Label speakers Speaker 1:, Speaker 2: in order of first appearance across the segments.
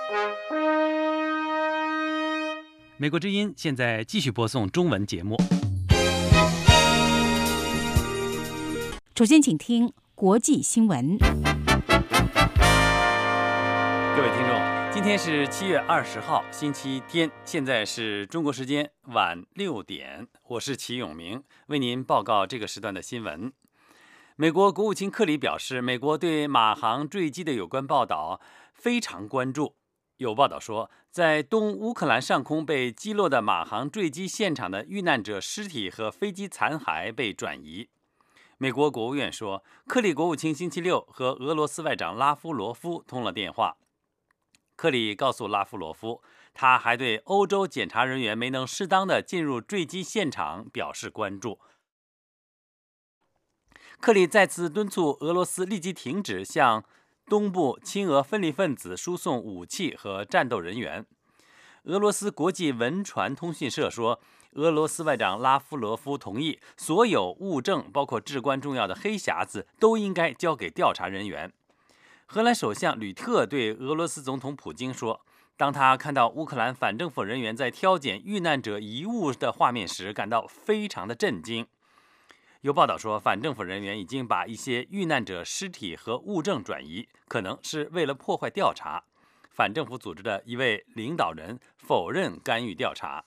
Speaker 1: 美国之音现在继续播送中文节目。
Speaker 2: 首先请听国际新闻。
Speaker 1: 各位听众，今天是7月20号，星期天，现在是中国时间晚6点，我是齐永明，为您报告这个时段的新闻。美国国务卿克里表示，美国对马航坠机的有关报道非常关注。有报道说，在东乌克兰上空被击落的马航坠机现场的遇难者尸体和飞机残骸被转移。美国国务院说，克里国务卿星期六和俄罗斯外长拉夫罗夫通了电话。克里告诉拉夫罗夫，他还对欧洲检查人员没能适当地进入坠机现场表示关注。克里再次敦促俄罗斯立即停止向东部亲俄分离分子输送武器和战斗人员。俄罗斯国际文传通讯社说，俄罗斯外长拉夫罗夫同意所有物证，包括至关重要的黑匣子，都应该交给调查人员。荷兰首相吕特对俄罗斯总统普京说，当他看到乌克兰反政府人员在挑拣遇难者遗物的画面时，感到非常的震惊。有报道说，反政府人员已经把一些遇难者尸体和物证转移，可能是为了破坏调查。反政府组织的一位领导人否认干预调查。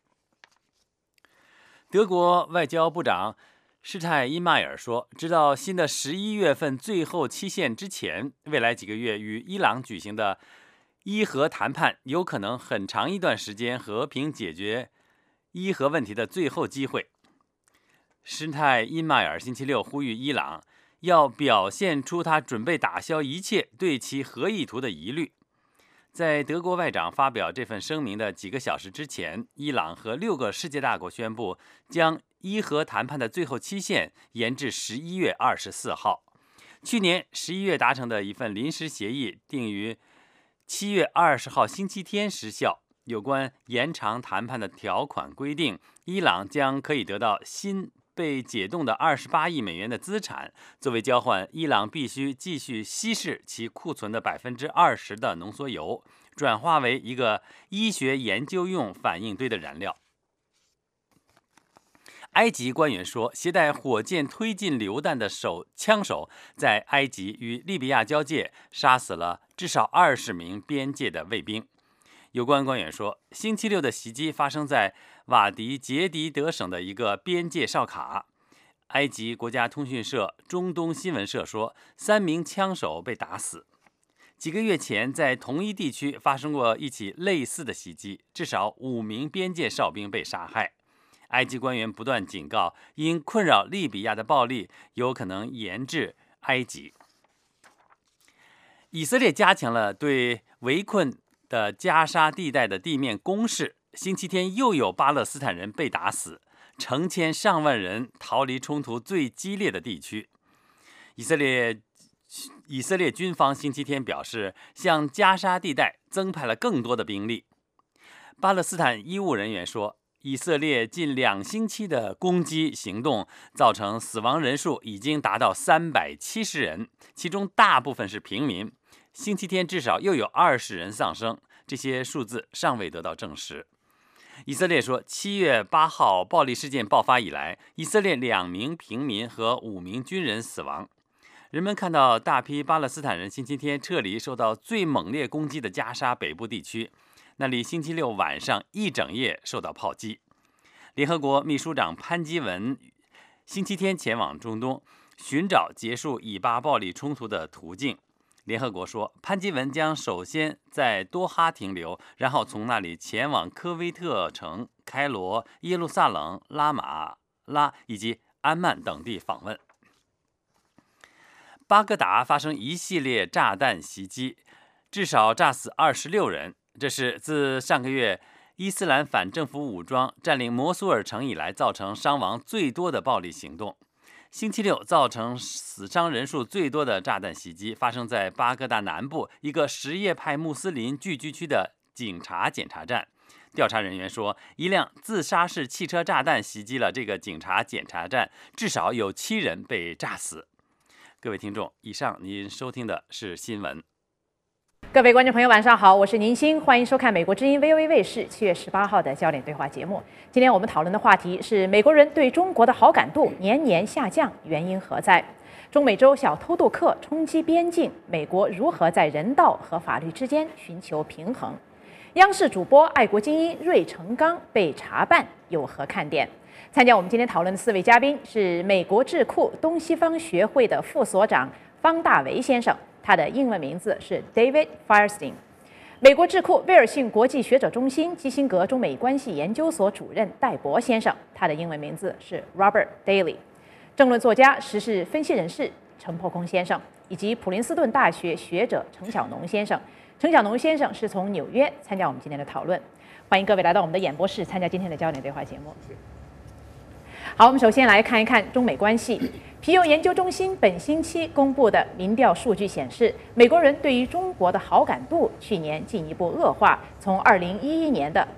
Speaker 1: 德国外交部长施泰因迈尔说，直到新的11月份最后期限之前，未来几个月与伊朗举行的伊核谈判有可能很长一段时间和平解决伊核问题的最后机会。施泰因迈尔星期六呼吁伊朗要表现出他准备打消一切对其核意图的疑虑。在德国外长发表这份声明的几个小时之前，伊朗和6个世界大国宣布将伊核谈判的最后期限延至11月24号。去年11月达成的一份临时协议定于7月20号星期天失效。有关延长谈判的条款规定，伊朗将可以得到新被解冻的28亿美元的资产，作为交换，伊朗必须继续稀释其库存的20%的浓缩油，转化为一个医学研究用反应堆的燃料。埃及官员说，携带火箭推进榴弹的枪手在埃及与利比亚交界杀死了至少20名边界的卫兵。有关官员说，星期六的袭击发生在瓦迪杰迪德省的一个边界哨卡。埃及国家通讯社中东新闻社说，3名枪手被打死。几个月前，在同一地区发生过一起类似的袭击，至少5名边界哨兵被杀害。埃及官员不断警告，因困扰利比亚的暴力有可能延至埃及。以色列加强了对围困的加沙地带的地面攻势，星期天又有巴勒斯坦人被打死，成千上万人逃离冲突最激烈的地区。以色列军方星期天表示，向加沙地带增派了更多的兵力。巴勒斯坦医务人员说，以色列近2星期的攻击行动造成死亡人数已经达到370人，其中大部分是平民。星期天至少又有20人丧生，这些数字尚未得到证实。以色列说，7月8号暴力事件爆发以来，以色列2名平民和5名军人死亡。人们看到大批巴勒斯坦人星期天撤离受到最猛烈攻击的加沙北部地区，那里星期六晚上一整夜受到炮击。联合国秘书长潘基文星期天前往中东，寻找结束以巴暴力冲突的途径。联合国说，潘基文将首先在多哈停留，然后从那里前往科威特城、开罗、耶路撒冷、拉马拉以及安曼等地访问。巴格达发生一系列炸弹袭击，至少炸死26人，这是自上个月伊斯兰反政府武装占领摩苏尔城以来造成伤亡最多的暴力行动。星期六造成死伤人数最多的炸弹袭击发生在巴格达南部一个什叶派穆斯林聚居区的警察检查站。调查人员说，一辆自杀式汽车炸弹袭击了这个警察检查站，至少有7人被炸死。各位听众，以上您收听的是新闻。
Speaker 3: 各位观众朋友，晚上好，我是宁鑫，欢迎收看美国之音 VOA 卫视7月18号的焦点对话节目。今天我们讨论的话题是美国人对中国的好感度年年下降，原因何在？中美洲小偷渡客冲击边境，美国如何在人道和法律之间寻求平衡？央视主播爱国精英芮成钢被查办，有何看点？参加我们今天讨论的4位嘉宾是美国智库东西方学会的副所长方大为先生，他的英文名字是 David Firestein； 美国智库威尔逊国际学者中心基辛格中美关系研究所主任戴博先生，他的英文名字是 Robert Daly； 政论作家、时事分析人士陈破空先生，以及普林斯顿大学学者程晓农先生。程晓农先生是从纽约参加我们今天的讨论，欢迎各位来到我们的演播室参加今天的焦点对话节目。好，我们首先来看一看中美关系。皮尤研究中心本星期公布的民调数据显示，美国人对于中国的好感度去年进一步恶化，从2011年的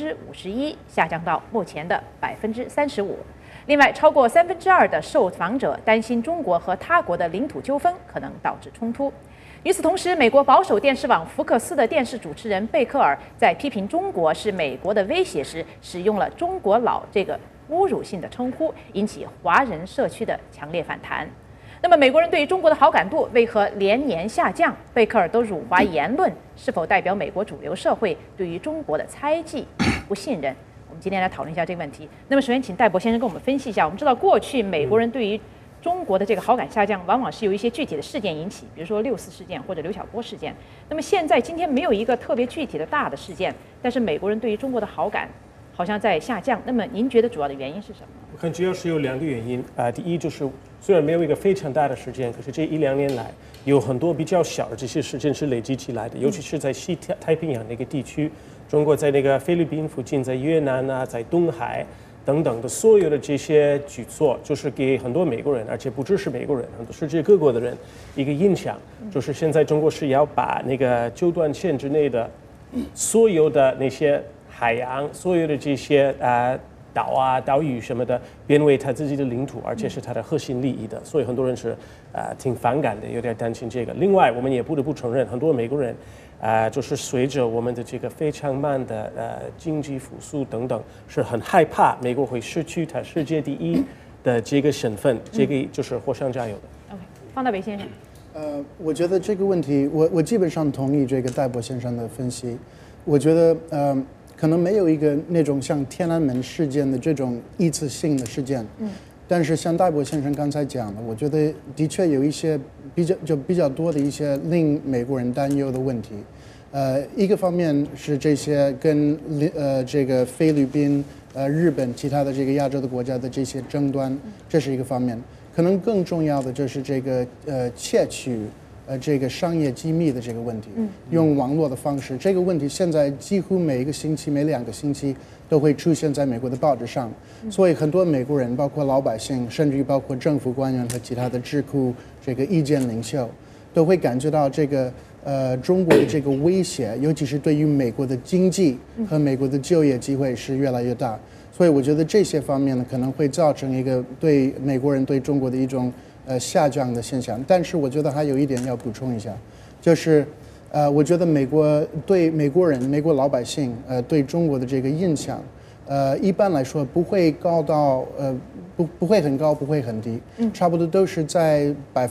Speaker 3: 51%下降到目前的35%。另外，超过2/3的受访者担心中国和他国的领土纠纷可能导致冲突。与此同时，美国保守电视网福克斯的电视主持人贝克尔在批评中国是美国的威胁时，使用了"中国佬"这个侮辱性的称呼，引起华人社区的强烈反弹。那么，美国人对于中国的好感度为何连年下降？贝克尔都辱华言论是否代表美国主流社会对于中国的猜忌、不信任？我们今天来讨论一下这个问题。那么，首先请戴博先生跟我们分析一下。我们知道，过去美国人对于中国的这个好感下降，往往是由一些具体的事件引起，比如说6·4事件或者刘晓波事件。那么现在今天没有一个特别具体的大的事件，但是美国人对于中国的好感好像在下降。那么您觉得主要的原因是什么？
Speaker 4: 我看主要是有2个原因第一就是虽然没有一个非常大的事件，可是这1-2年来有很多比较小的这些事件是累积起来的，尤其是在西太平洋那个地区，中国在那个菲律宾附近，在越南啊，在东海等等的所有的这些举措，就是给很多美国人，而且不只是美国人，很多世界各国的人一个印象，就是现在中国是要把那个九段线之内的所有的那些海洋，所有的这些岛啊、岛屿什么的，变为他自己的领土，而且是他的核心利益的，所以很多人是挺反感的，有点担心这个。另外，我们也不得不承认，很多美国人就是随着我们的这个非常慢的经济复苏等等，是很害怕美国会失去它世界第一的这个身份，这个就是火上加油的。
Speaker 3: OK， 方大为先生。
Speaker 5: 我觉得这个问题，我基本上同意这个戴博先生的分析。我觉得可能没有一个那种像天安门事件的这种一次性的事件，但是像戴博先生刚才讲的，我觉得的确有一些比较多的一些令美国人担忧的问题。一个方面是这些跟这个菲律宾、日本其他的这个亚洲的国家的这些争端，这是一个方面。可能更重要的就是这个窃取这个商业机密的这个问题，用网络的方式，这个问题现在几乎每1个星期、每2个星期都会出现在美国的报纸上，所以很多美国人，包括老百姓，甚至于包括政府官员和其他的智库这个意见领袖，都会感觉到这个中国的这个威胁，尤其是对于美国的经济和美国的就业机会是越来越大。所以我觉得这些方面呢，可能会造成一个对美国人对中国的一种下降的现象。但是我觉得还有一点要补充一下，就是我觉得美国对美国人、美国老百姓对中国的这个印象，一般来说不会高到不会很高，不会很低，差不多都是在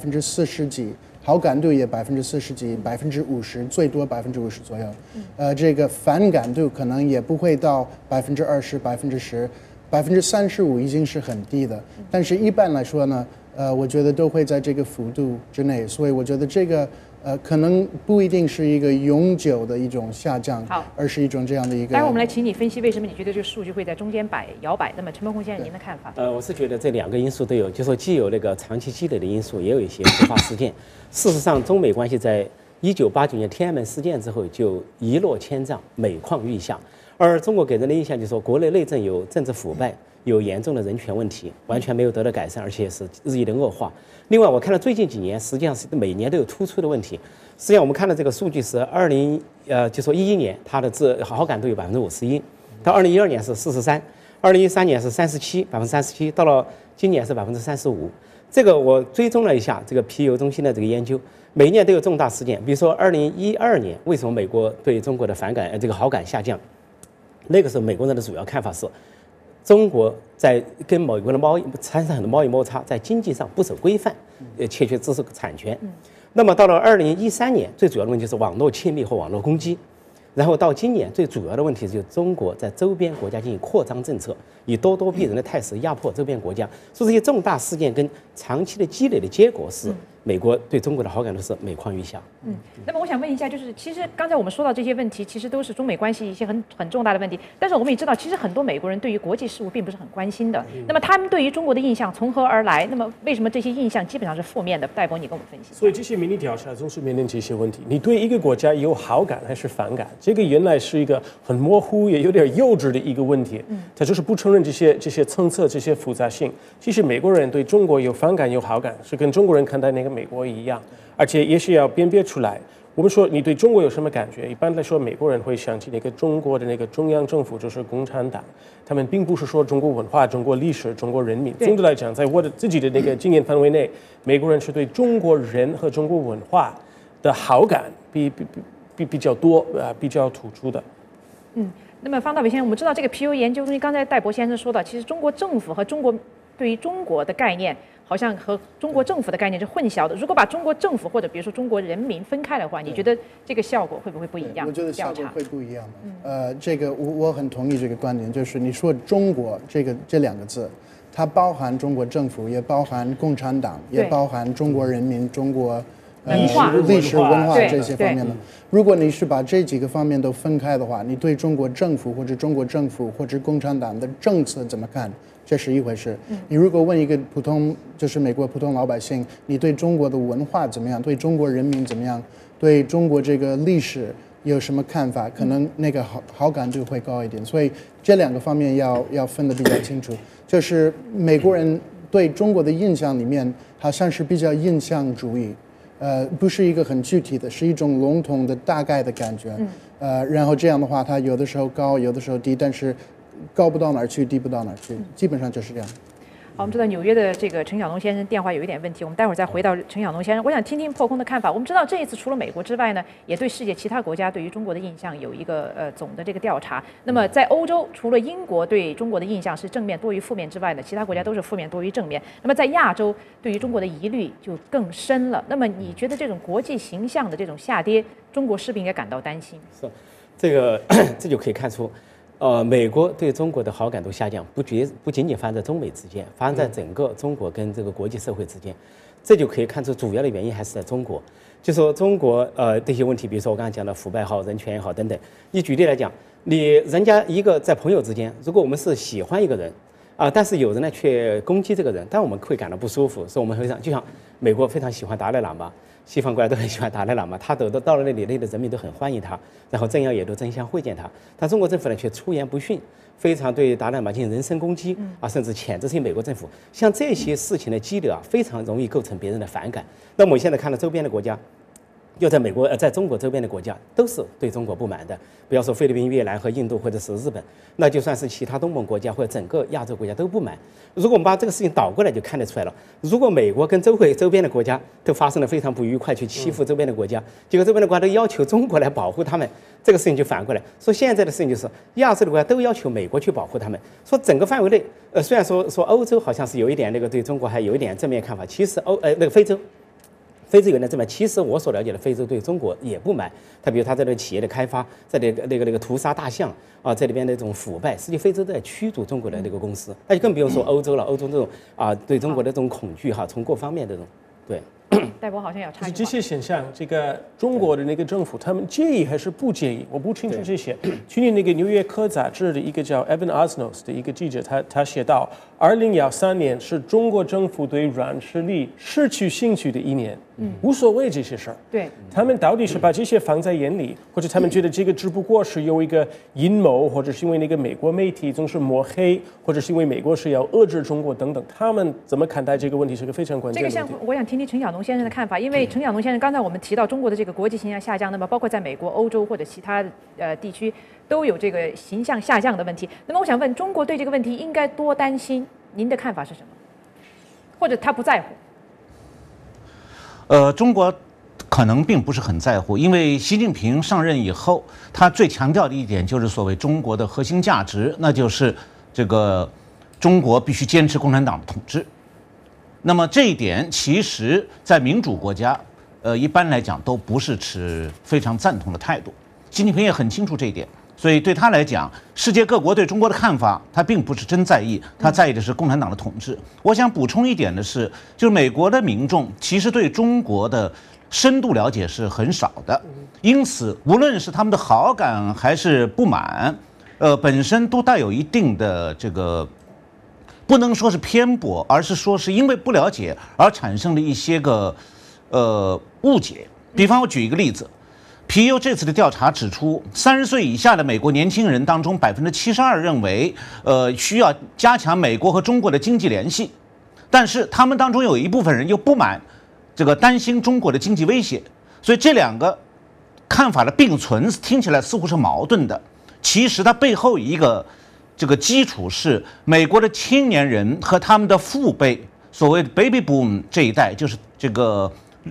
Speaker 5: 40%几。好感度也40%几，50%，最多50%左右。这个反感度可能也不会到20%、10%，35%已经是很低的。但是一般来说呢，我觉得都会在这个幅度之内。所以我觉得这个可能不一定是一个永久的一种下降，而是一种这样的一个。
Speaker 3: 待会儿我们来请你分析为什么你觉得这个数据会在中间摇摆。那么陈伯宏先生，您的看法？
Speaker 6: 我是觉得这2个因素都有，就说既有那个长期积累的因素，也有一些突发事件。事实上，中美关系在1989年天安门事件之后就一落千丈，每况愈下。而中国给人的印象就是说，国内内政有政治腐败，有严重的人权问题，完全没有得到改善，而且是日益的恶化。另外，我看到最近几年，实际上是每年都有突出的问题。实际上，我们看到这个数据是就说11年，它的好感度有51%，到2012年是43%，2013年是37%，到了今年是35%。这个我追踪了一下这个皮尤中心的这个研究， 每年都有重大事件，比如说2012年，为什么美国对中国的这个好感下降？那个时候美国人的主要看法是，中国在跟美国的产生很多贸易摩擦，在经济上不守规范，窃取知识产权。那么到了2013年，最主要的问题是网络窃密和网络攻击。然后到今年，最主要的问题就是中国在周边国家进行扩张政策，以咄咄逼人的态势压迫周边国家。所以这些重大事件跟长期的积累的结果是，美国对中国的好感度是每况愈下。
Speaker 3: 那么我想问一下，就是其实刚才我们说到这些问题，其实都是中美关系一些很重大的问题。但是我们也知道，其实很多美国人对于国际事务并不是很关心的。那么他们对于中国的印象从何而来？那么为什么这些印象基本上是负面的？戴博，你跟我们分析。
Speaker 4: 所以这些民意调查总是面临这些问题：你对一个国家有好感还是反感？这个原来是一个很模糊也有点幼稚的一个问题。它就是不承认这些层次、这些复杂性。其实美国人对中国有反感有好感，是跟中国人看待那个美国一样，而且也是要辨别出来。我们说你对中国有什么感觉？一般来说，美国人会想起那个中国的那个中央政府，就是共产党。他们并不是说中国文化、中国历史、中国人民。总的来讲，在我的自己的那个经验范围内，美国人是对中国人和中国文化的好感比较多比较突出的。
Speaker 3: 那么方大伟先生，我们知道这个皮尤研究中心，刚才戴博先生说到，其实中国政府和对于中国的概念，好像和中国政府的概念是混淆的。如果把中国政府或者比如说中国人民分开的话，你觉得这个效果会不会不一样？
Speaker 5: 我觉得效果会不一样的。这个我很同意这个观点，就是你说中国这两个字，它包含中国政府，也包含共产党，也包含中国人民、中国历史文化这些方面的。如果你是把这几个方面都分开的话，你对中国政府或者中国政府或者共产党的政策怎么看？这是一回事。你如果问一个就是美国普通老百姓，你对中国的文化怎么样？对中国人民怎么样？对中国这个历史有什么看法？可能那个好感度会高一点。所以这两个方面要分得比较清楚。就是美国人对中国的印象里面，好像是比较印象主义。不是一个很具体的，是一种笼统的大概的感觉。然后这样的话，它有的时候高，有的时候低，但是高不到哪儿去，低不到哪儿去，基本上就是这样。
Speaker 3: 好，我们知道纽约的这个陈晓农先生电话有一点问题，我们待会儿再回到陈晓农先生。我想听听破空的看法。我们知道这一次除了美国之外呢，也对世界其他国家对于中国的印象有一个总的这个调查。那么在欧洲，除了英国对中国的印象是正面多于负面之外呢，其他国家都是负面多于正面。那么在亚洲，对于中国的疑虑就更深了。那么你觉得这种国际形象的这种下跌，中国是不是应该感到担心？
Speaker 6: 是，这就可以看出。美国对中国的好感度下降，不仅仅发生在中美之间，发生在整个中国跟这个国际社会之间，这就可以看出主要的原因还是在中国。就说中国这些问题，比如说我刚才讲的腐败也好、人权也好等等。你举例来讲，人家一个在朋友之间，如果我们是喜欢一个人但是有人呢却攻击这个人，但我们会感到不舒服，所以我们会就像美国非常喜欢达赖喇嘛。西方国家都很喜欢达赖喇嘛，他到了那里，那里的人民都很欢迎他，然后政要也都争相会见他。但中国政府呢却出言不逊，非常对达赖喇嘛进行人身攻击甚至谴责美国政府。像这些事情的积累非常容易构成别人的反感。那么我们现在看到周边的国家，又在美国在中国周边的国家都是对中国不满的，不要说菲律宾、越南和印度或者是日本，那就算是其他东盟国家或者整个亚洲国家都不满。如果我们把这个事情倒过来，就看得出来了。如果美国跟周边的国家都发生了非常不愉快，去欺负周边的国家，结果周边的国家都要求中国来保护他们，这个事情就反过来。说现在的事情就是亚洲的国家都要求美国去保护他们。说整个范围内，虽然说欧洲好像是有一点对中国还有一点正面看法，其实非洲有点正面，其实我所了解的非洲对中国也不满。他比如他在这个企业的开发，在那个屠杀大象在里边那种腐败，实际非洲都在驱逐中国的那个公司。那就更不用说欧洲了，欧洲这种对中国的这种恐惧从各方面这种对。
Speaker 3: 戴博好像要插一句话。
Speaker 4: 这些现象，这个中国的那个政府，他们介意还是不介意？我不清楚这些。去年那个《纽约客》杂志的一个叫 Evan Osnos 的一个记者，他写到，2013年是中国政府对软实力失去兴趣的一年。无所谓这些事儿。
Speaker 3: 对，
Speaker 4: 他们到底是把这些放在眼里，或者他们觉得这个只不过是有一个阴谋，或者是因为那个美国媒体总是抹黑，或者是因为美国是要遏制中国等等，他们怎么看待这个问题是个非常关键的问题。
Speaker 3: 这个我想听听陈晓农先生的看法，因为陈晓农先生刚才我们提到中国的这个国际形象下降，那么包括在美国、欧洲或者其他地区都有这个形象下降的问题。那么我想问，中国对这个问题应该多担心？您的看法是什么？或者他不在乎？
Speaker 7: 中国可能并不是很在乎，因为习近平上任以后，他最强调的一点就是所谓中国的核心价值，那就是这个中国必须坚持共产党的统治。那么这一点，其实在民主国家，一般来讲都不是持非常赞同的态度。习近平也很清楚这一点，所以对他来讲，世界各国对中国的看法，他并不是真在意，他在意的是共产党的统治。我想补充一点的是，就是美国的民众其实对中国的深度了解是很少的，因此无论是他们的好感还是不满，本身都带有一定的这个。不能说是偏颇，而是说是因为不了解而产生的一些个误解。比方我举一个例子，皮尤这次的调查指出，30岁以下的美国年轻人当中，72%认为需要加强美国和中国的经济联系，但是他们当中有一部分人又不满这个担心中国的经济威胁，所以这两个看法的并存听起来似乎是矛盾的，其实它背后一个。这个基础是美国的青年人和他们的父辈，所谓的 baby boom 这一代，就是这个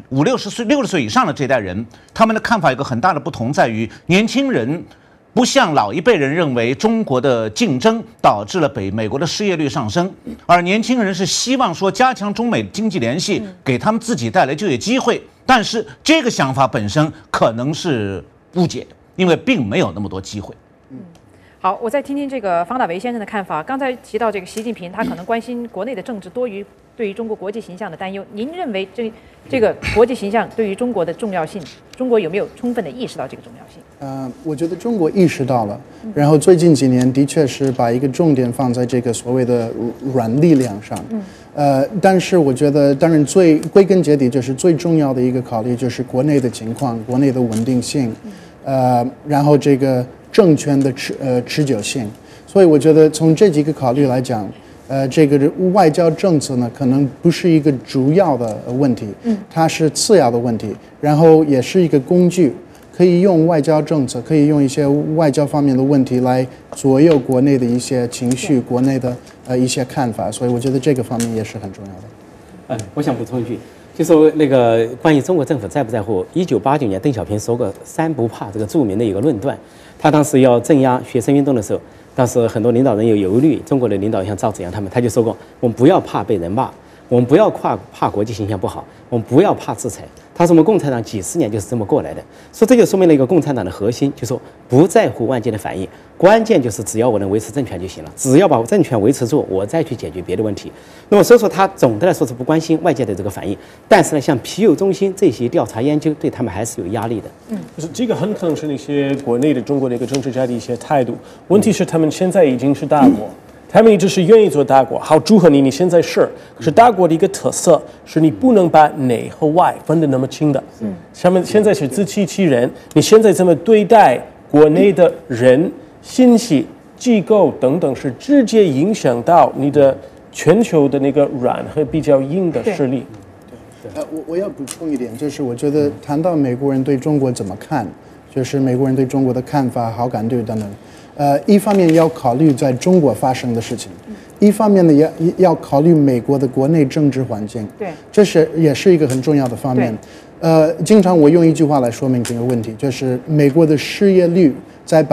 Speaker 7: 60岁以上的这一代人，他们的看法有个很大的不同，在于年轻人不像老一辈人认为中国的竞争导致了美国的失业率上升，而年轻人是希望说加强中美经济联系，给他们自己带来就业机会。但是这个想法本身可能是误解，因为并没有那么多机会。
Speaker 3: 好，我再听听这个方大为先生的看法。刚才提到这个习近平，他可能关心国内的政治多于对于中国国际形象的担忧。您认为这个国际形象对于中国的重要性，中国有没有充分的意识到这个重要性？
Speaker 5: 我觉得中国意识到了，然后最近几年的确是把一个重点放在这个所谓的软力量上。但是我觉得，当然归根结底就是最重要的一个考虑就是国内的情况，国内的稳定性，然后这个。政权的持久性，所以我觉得从这几个考虑来讲，这个外交政策呢，可能不是一个主要的问题，它是次要的问题，然后也是一个工具，可以用外交政策，可以用一些外交方面的问题来左右国内的一些情绪，国内的一些看法，所以我觉得这个方面也是很重要的。
Speaker 6: 我想补充一句。就说那个关于中国政府在不在乎，1989年邓小平说过“三不怕”这个著名的一个论断。他当时要镇压学生运动的时候，当时很多领导人有忧虑，中国的领导像赵紫阳他们，他就说过：我们不要怕被人骂，我们不要怕国际形象不好，我们不要怕制裁。他说我们共产党几十年就是这么过来的，所以这就说明了一个共产党的核心，就是说不在乎外界的反应，关键就是只要我能维持政权就行了，只要把政权维持住，我再去解决别的问题。那么所以说他总的来说是不关心外界的这个反应，但是呢，像皮尤中心这些调查研究对他们还是有压力的。
Speaker 4: 就是这个很可能是那些国内的中国的一个政治家的一些态度。问题是他们现在已经是大国。他们一直是愿意做大国，好，祝贺你，你现在是。可是大国的一个特色是你不能把内和外分得那么清的。他们现在是自欺欺人，你现在怎么对待国内的人、信息、机构等等，是直接影响到你的全球的那个软和比较硬的势力。
Speaker 5: 我要补充一点，就是我觉得谈到美国人对中国怎么看，就是美国人对中国的看法、好感度等等。一方面要考虑在中国发生的事情，一方面呢也要考虑美国的国内政治环境。
Speaker 3: 对，
Speaker 5: 这也是一个很重要的方面。经常我用一句话来说明这个问题，就是美国的失业率在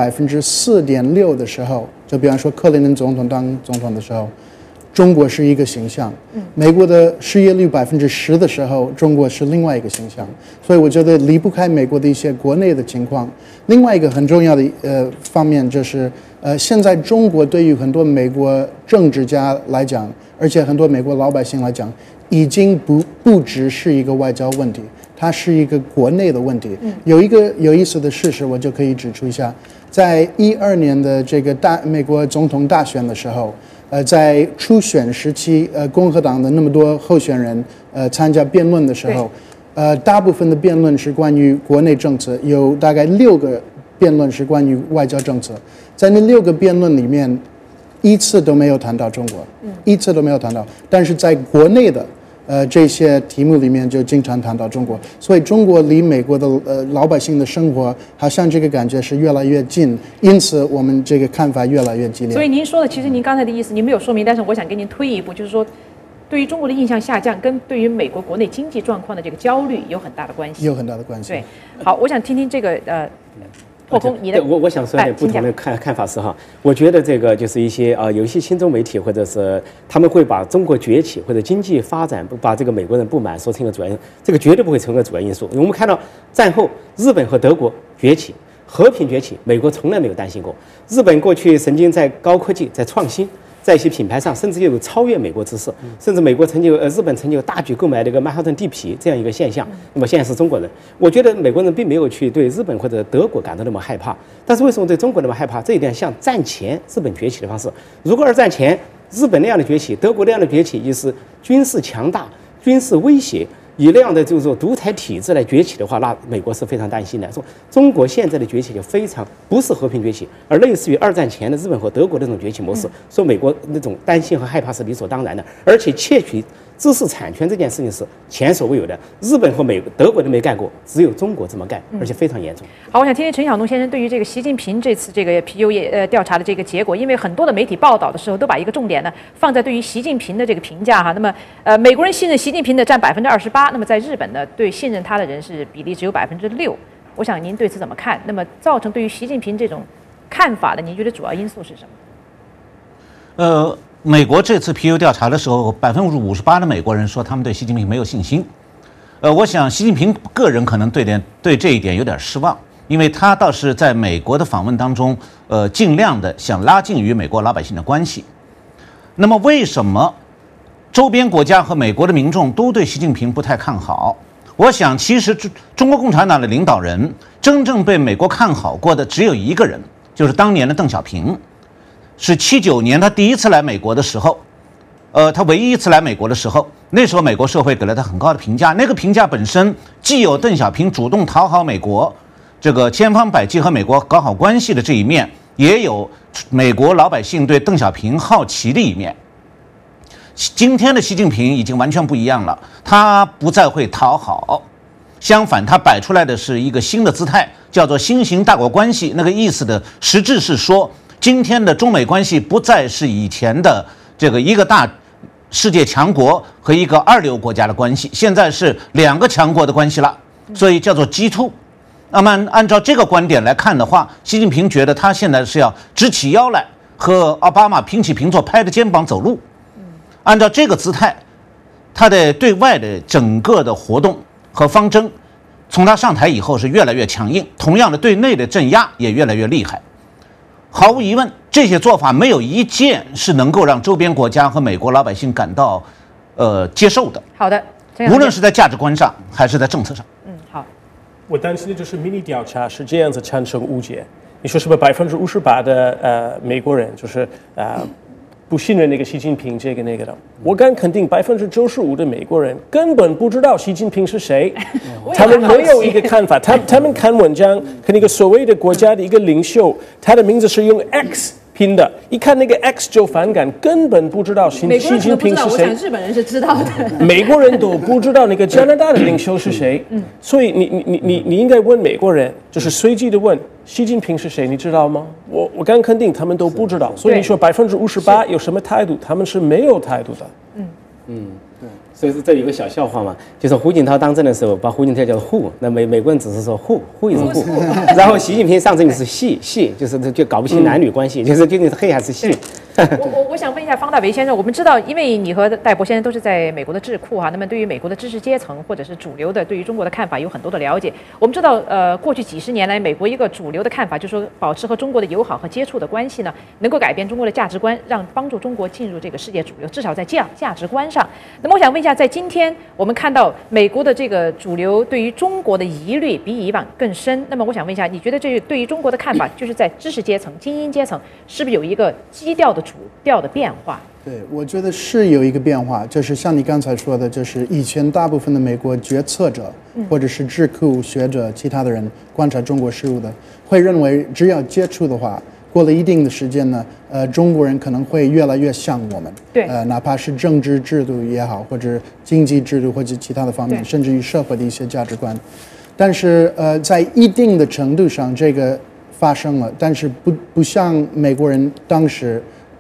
Speaker 5: 4.6%的时候，就比方说克林顿总统当总统的时候，中国是一个形象；美国的失业率10%的时候，中国是另外一个形象。所以我觉得离不开美国的一些国内的情况。另外一个很重要的方面就是，现在中国对于很多美国政治家来讲，而且很多美国老百姓来讲，已经不只是一个外交问题，它是一个国内的问题。有一个有意思的事实，我就可以指出一下，在2012年的这个美国总统大选的时候。在初选时期，共和党的那么多候选人，参加辩论的时候，大部分的辩论是关于国内政策，有大概6个辩论是关于外交政策。在那6个辩论里面，一次都没有谈到中国，一次都没有谈到。但是在国内的这些题目里面就经常谈到中国，所以中国离美国的老百姓的生活好像这个感觉是越来越近，因此我们这个看法越来越激烈。
Speaker 3: 所以您说的，其实您刚才的意思您没有说明，但是我想给您推一步，就是说， 对于中国的印象下降，跟对于美国国内经济状况的这个焦虑有很大的关系。
Speaker 5: 有很大的关系。
Speaker 3: 对，好，我想听听这个破空你的。
Speaker 6: 我想说一点不同的看法是哈，我觉得这个就是一些有一些亲中媒体或者是他们会把中国崛起或者经济发展把这个美国人不满说成一个主要因素，这个绝对不会成为主要因素。我们看到战后日本和德国崛起。和平崛起，美国从来没有担心过。日本过去曾经在高科技、在创新、在一些品牌上，甚至有超越美国之势。甚至美国曾经日本曾经有大举购买这个曼哈顿地皮这样一个现象。那么现在是中国人，我觉得美国人并没有去对日本或者德国感到那么害怕。但是为什么对中国那么害怕？这一点像战前日本崛起的方式。如果二战前日本那样的崛起，德国那样的崛起，也是军事强大、军事威胁。以那样的就是说独裁体制来崛起的话，那美国是非常担心的。说中国现在的崛起就非常不是和平崛起，而类似于二战前的日本和德国那种崛起模式。说美国那种担心和害怕是理所当然的，而且窃取知识产权这件事情是前所未有的，日本和德国都没干过，只有中国这么干，而且非常严重。
Speaker 3: 好，我想听听陈晓东先生对于这个习近平这次这个皮尤调查的这个结果，因为很多的媒体报道的时候都把一个重点呢放在对于习近平的这个评价哈。那么美国人信任习近平的占28%，那么在日本呢对信任他的人是比例只有6%。我想您对此怎么看？那么造成对于习近平这种看法的，您觉得主要因素是什么？
Speaker 7: 美国这次皮尤调查的时候，58%的美国人说他们对习近平没有信心。我想习近平个人可能对这一点有点失望，因为他倒是在美国的访问当中，尽量的想拉近与美国老百姓的关系。那么为什么周边国家和美国的民众都对习近平不太看好？我想其实中国共产党的领导人真正被美国看好过的只有一个人，就是当年的邓小平。是79年他第一次来美国的时候，他唯一一次来美国的时候，那时候美国社会给了他很高的评价。那个评价本身既有邓小平主动讨好美国，这个千方百计和美国搞好关系的这一面，也有美国老百姓对邓小平好奇的一面。今天的习近平已经完全不一样了，他不再会讨好，相反，他摆出来的是一个新的姿态，叫做新型大国关系。那个意思的实质是说，今天的中美关系不再是以前的这个一个大世界强国和一个二流国家的关系，现在是2个强国的关系了，所以叫做 G2。那么按照这个观点来看的话，习近平觉得他现在是要直起腰来和奥巴马平起平坐，拍着肩膀走路。按照这个姿态，他的对外的整个的活动和方针，从他上台以后是越来越强硬，同样的对内的镇压也越来越厉害。毫无疑问，这些做法没有一件是能够让周边国家和美国老百姓感到接受的。
Speaker 3: 好的，
Speaker 7: 无论是在价值观上还是在政策上。
Speaker 3: 好。
Speaker 4: 我担心的就是迷你调查是这样子产生误解。你说是不是58%的美国人就是不信任那个习近平这个那个的？我敢肯定95%的美国人根本不知道习近平是谁，他们没有一个看法。他们看文章，看一个所谓的国家的一个领袖，他的名字是用 X 拼的，一看那个 X 就反感，根本不知道习近平是谁。
Speaker 3: 我想日本人是知道的，
Speaker 4: 美国人都不知道那个加拿大的领袖是谁。所以你应该问美国人，就是随机的问习近平是谁，你知道吗？我敢肯定他们都不知道。所以你说58%有什么态度？他们是没有态度的。
Speaker 6: 对，所以这有个小笑话嘛，就是胡锦涛当政的时候，把胡锦涛叫做 who， 那美国人只是说 who is who， 然后习近平上阵是 she， 就搞不清男女关系，就是究竟是黑还是 she。
Speaker 3: 我想问一下方大为先生，我们知道，因为你和戴博先生都是在美国的智库哈，那么对于美国的知识阶层或者是主流的对于中国的看法有很多的了解。我们知道，过去几十年来，美国一个主流的看法就是说，保持和中国的友好和接触的关系呢，能够改变中国的价值观，帮助中国进入这个世界主流，至少在这样价值观上。那么我想问一下，在今天我们看到美国的这个主流对于中国的疑虑比以往更深，那么我想问一下，你觉得这对于中国的看法，就是在知识阶层、精英阶层，是不是有一个基调的主调的变化？
Speaker 5: 对，我觉得是有一个变化，就是像你刚才说的，就是以前大部分的美国决策者或者是智库学者、其他的人观察中国事务的，会认为只要接触的话，过了一定的时间呢，中国人可能会越来越像我们，
Speaker 3: 对，
Speaker 5: 哪怕是政治制度也好，或者经济制度或者其他的方面，甚至于社会的一些价值观。但是在一定的程度上，这个发生了，但是不像美国人当时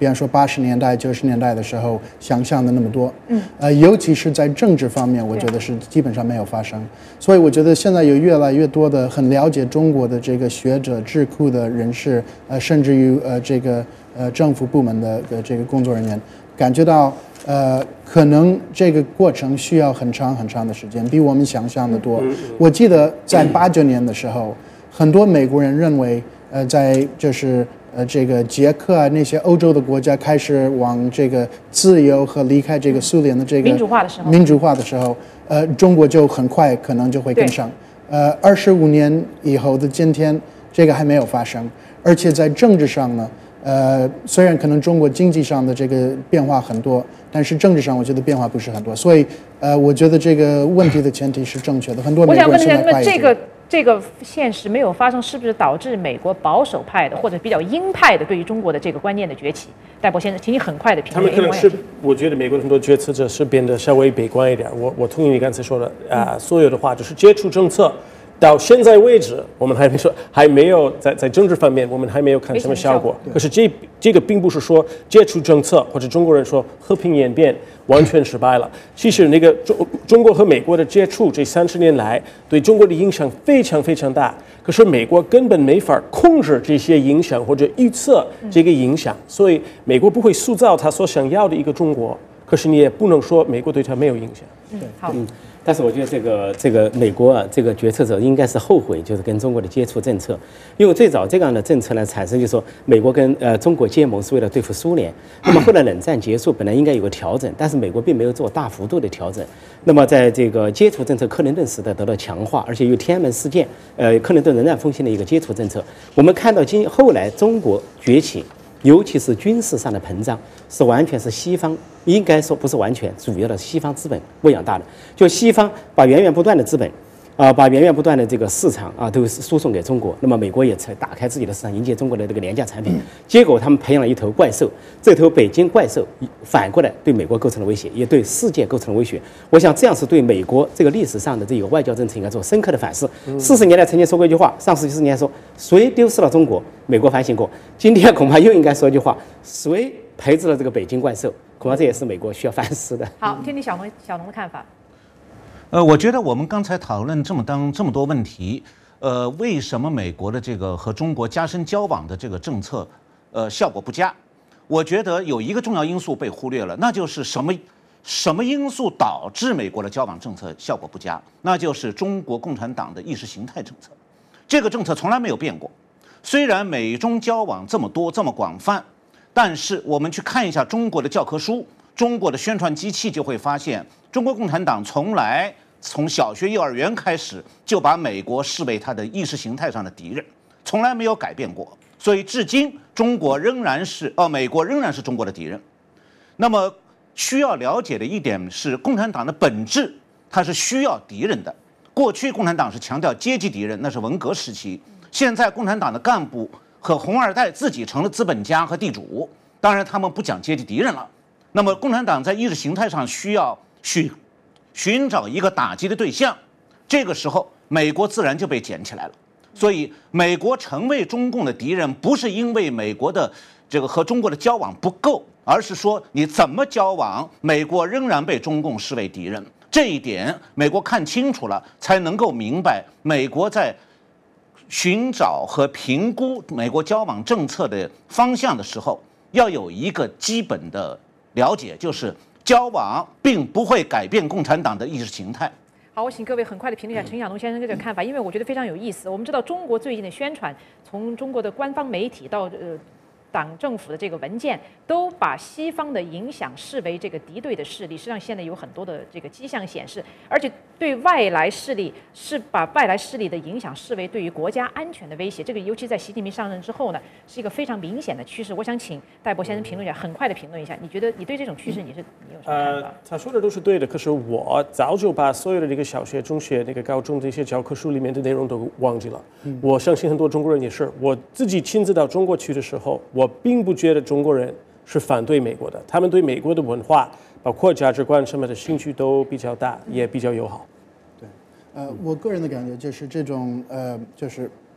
Speaker 5: 比方说80年代、90年代的时候想象的那么多。尤其是在政治方面，我觉得是基本上没有发生。所以我觉得现在有越来越多的很了解中国的这个学者、智库的人士，甚至于政府部门的这个工作人员，感觉到可能这个过程需要很长很长的时间，比我们想象的多。我记得在89年的时候，很多美国人认为，在这个捷克啊那些欧洲的国家开始往这个自由和离开这个苏联的这个民主化的时候，中国就很快可能就会跟上。25年以后的今天，这个还没有发生，而且在政治上呢。虽然可能中国经济上的这个变化很多，但是政治上我觉得变化不是很多，所以我觉得这个问题的前提是正确的。很多美国人现在怀疑
Speaker 3: 这个现实没有发生，是不是导致美国保守派的或者比较鹰派的对于中国的这个观念的崛起？戴博先生，请你很快的评论。
Speaker 4: 他们可能是，我觉得美国的很多决策者是变得稍微悲观一点。我同意你刚才说的所有的话，就是接触政策。到现在为止，我们还没有在政治方面，我们还没有看什么效果。可是这个并不是说接触政策或者中国人说和平演变完全失败了。其实那个中国和美国的接触这30年来对中国的影响非常非常大。可是美国根本没法控制这些影响或者预测这个影响，所以美国不会塑造他所想要的一个中国。可是你也不能说美国对他没有影响。
Speaker 3: 好。
Speaker 6: 但是我觉得这个美国这个决策者应该是后悔，就是跟中国的接触政策，因为最早这样的政策呢产生，就是说美国跟中国结盟是为了对付苏联。那么后来冷战结束，本来应该有个调整，但是美国并没有做大幅度的调整。那么在这个接触政策克林顿时代得到强化，而且有天安门事件，克林顿仍然奉行了一个接触政策。我们看到后来中国崛起，尤其是军事上的膨胀，是完全是西方，应该说不是完全，主要的西方资本喂养大的。就西方把源源不断的资本，把源源不断的这个市场都输送给中国。那么美国也才打开自己的市场，迎接中国的这个廉价产品。结果他们培养了一头怪兽，这头北京怪兽反过来对美国构成了威胁，也对世界构成了威胁。我想这样是对美国这个历史上的这个外交政策应该做深刻的反思。40年代曾经说过一句话，上世纪40年代说谁丢失了中国，美国反省过。今天恐怕又应该说一句话，谁培植了这个北京怪兽，恐怕这也是美国需要反思的。
Speaker 3: 好，听听小农的看法。
Speaker 7: 我觉得我们刚才讨论这么多问题，为什么美国的这个和中国加深交往的这个政策，效果不佳？我觉得有一个重要因素被忽略了，那就是什么因素导致美国的交往政策效果不佳？那就是中国共产党的意识形态政策。这个政策从来没有变过。虽然美中交往这么多这么广泛，但是我们去看一下中国的教科书，中国的宣传机器，就会发现中国共产党从小学幼儿园开始就把美国视为他的意识形态上的敌人，从来没有改变过。所以至今美国仍然是中国的敌人。那么需要了解的一点是，共产党的本质它是需要敌人的。过去共产党是强调阶级敌人，那是文革时期。现在共产党的干部和红二代自己成了资本家和地主，当然他们不讲阶级敌人了。那么共产党在意识形态上需要寻找一个打击的对象，这个时候美国自然就被捡起来了。所以美国成为中共的敌人，不是因为美国的这个和中国的交往不够，而是说你怎么交往，美国仍然被中共视为敌人。这一点美国看清楚了，才能够明白美国在寻找和评估美国交往政策的方向的时候，要有一个基本的了解，就是交往并不会改变共产党的意识形态。
Speaker 3: 好，我请各位很快的评论一下陈晓农先生这个看法，因为我觉得非常有意思。我们知道中国最近的宣传，从中国的官方媒体到党政府的这个文件，都把西方的影响视为这个敌对的势力。实际上现在有很多的这个迹象显示，而且对外来势力是把外来势力的影响视为对于国家安全的威胁。这个尤其在习近平上任之后呢，是一个非常明显的趋势。我想请戴博先生评论一下，很快的评论一下，你觉得你对这种趋势你有什么看法？
Speaker 4: 他说的都是对的，可是我早就把所有的这个小学、中学、那个高中这些教科书里面的内容都忘记了。我相信很多中国人也是。我自己亲自到中国去的时候，我并不觉得中国人是反对美国的，他们对美国的文化，包括价值观什么的兴趣都比较大，也比较友好。
Speaker 5: 对，我个人的感觉就是这种就是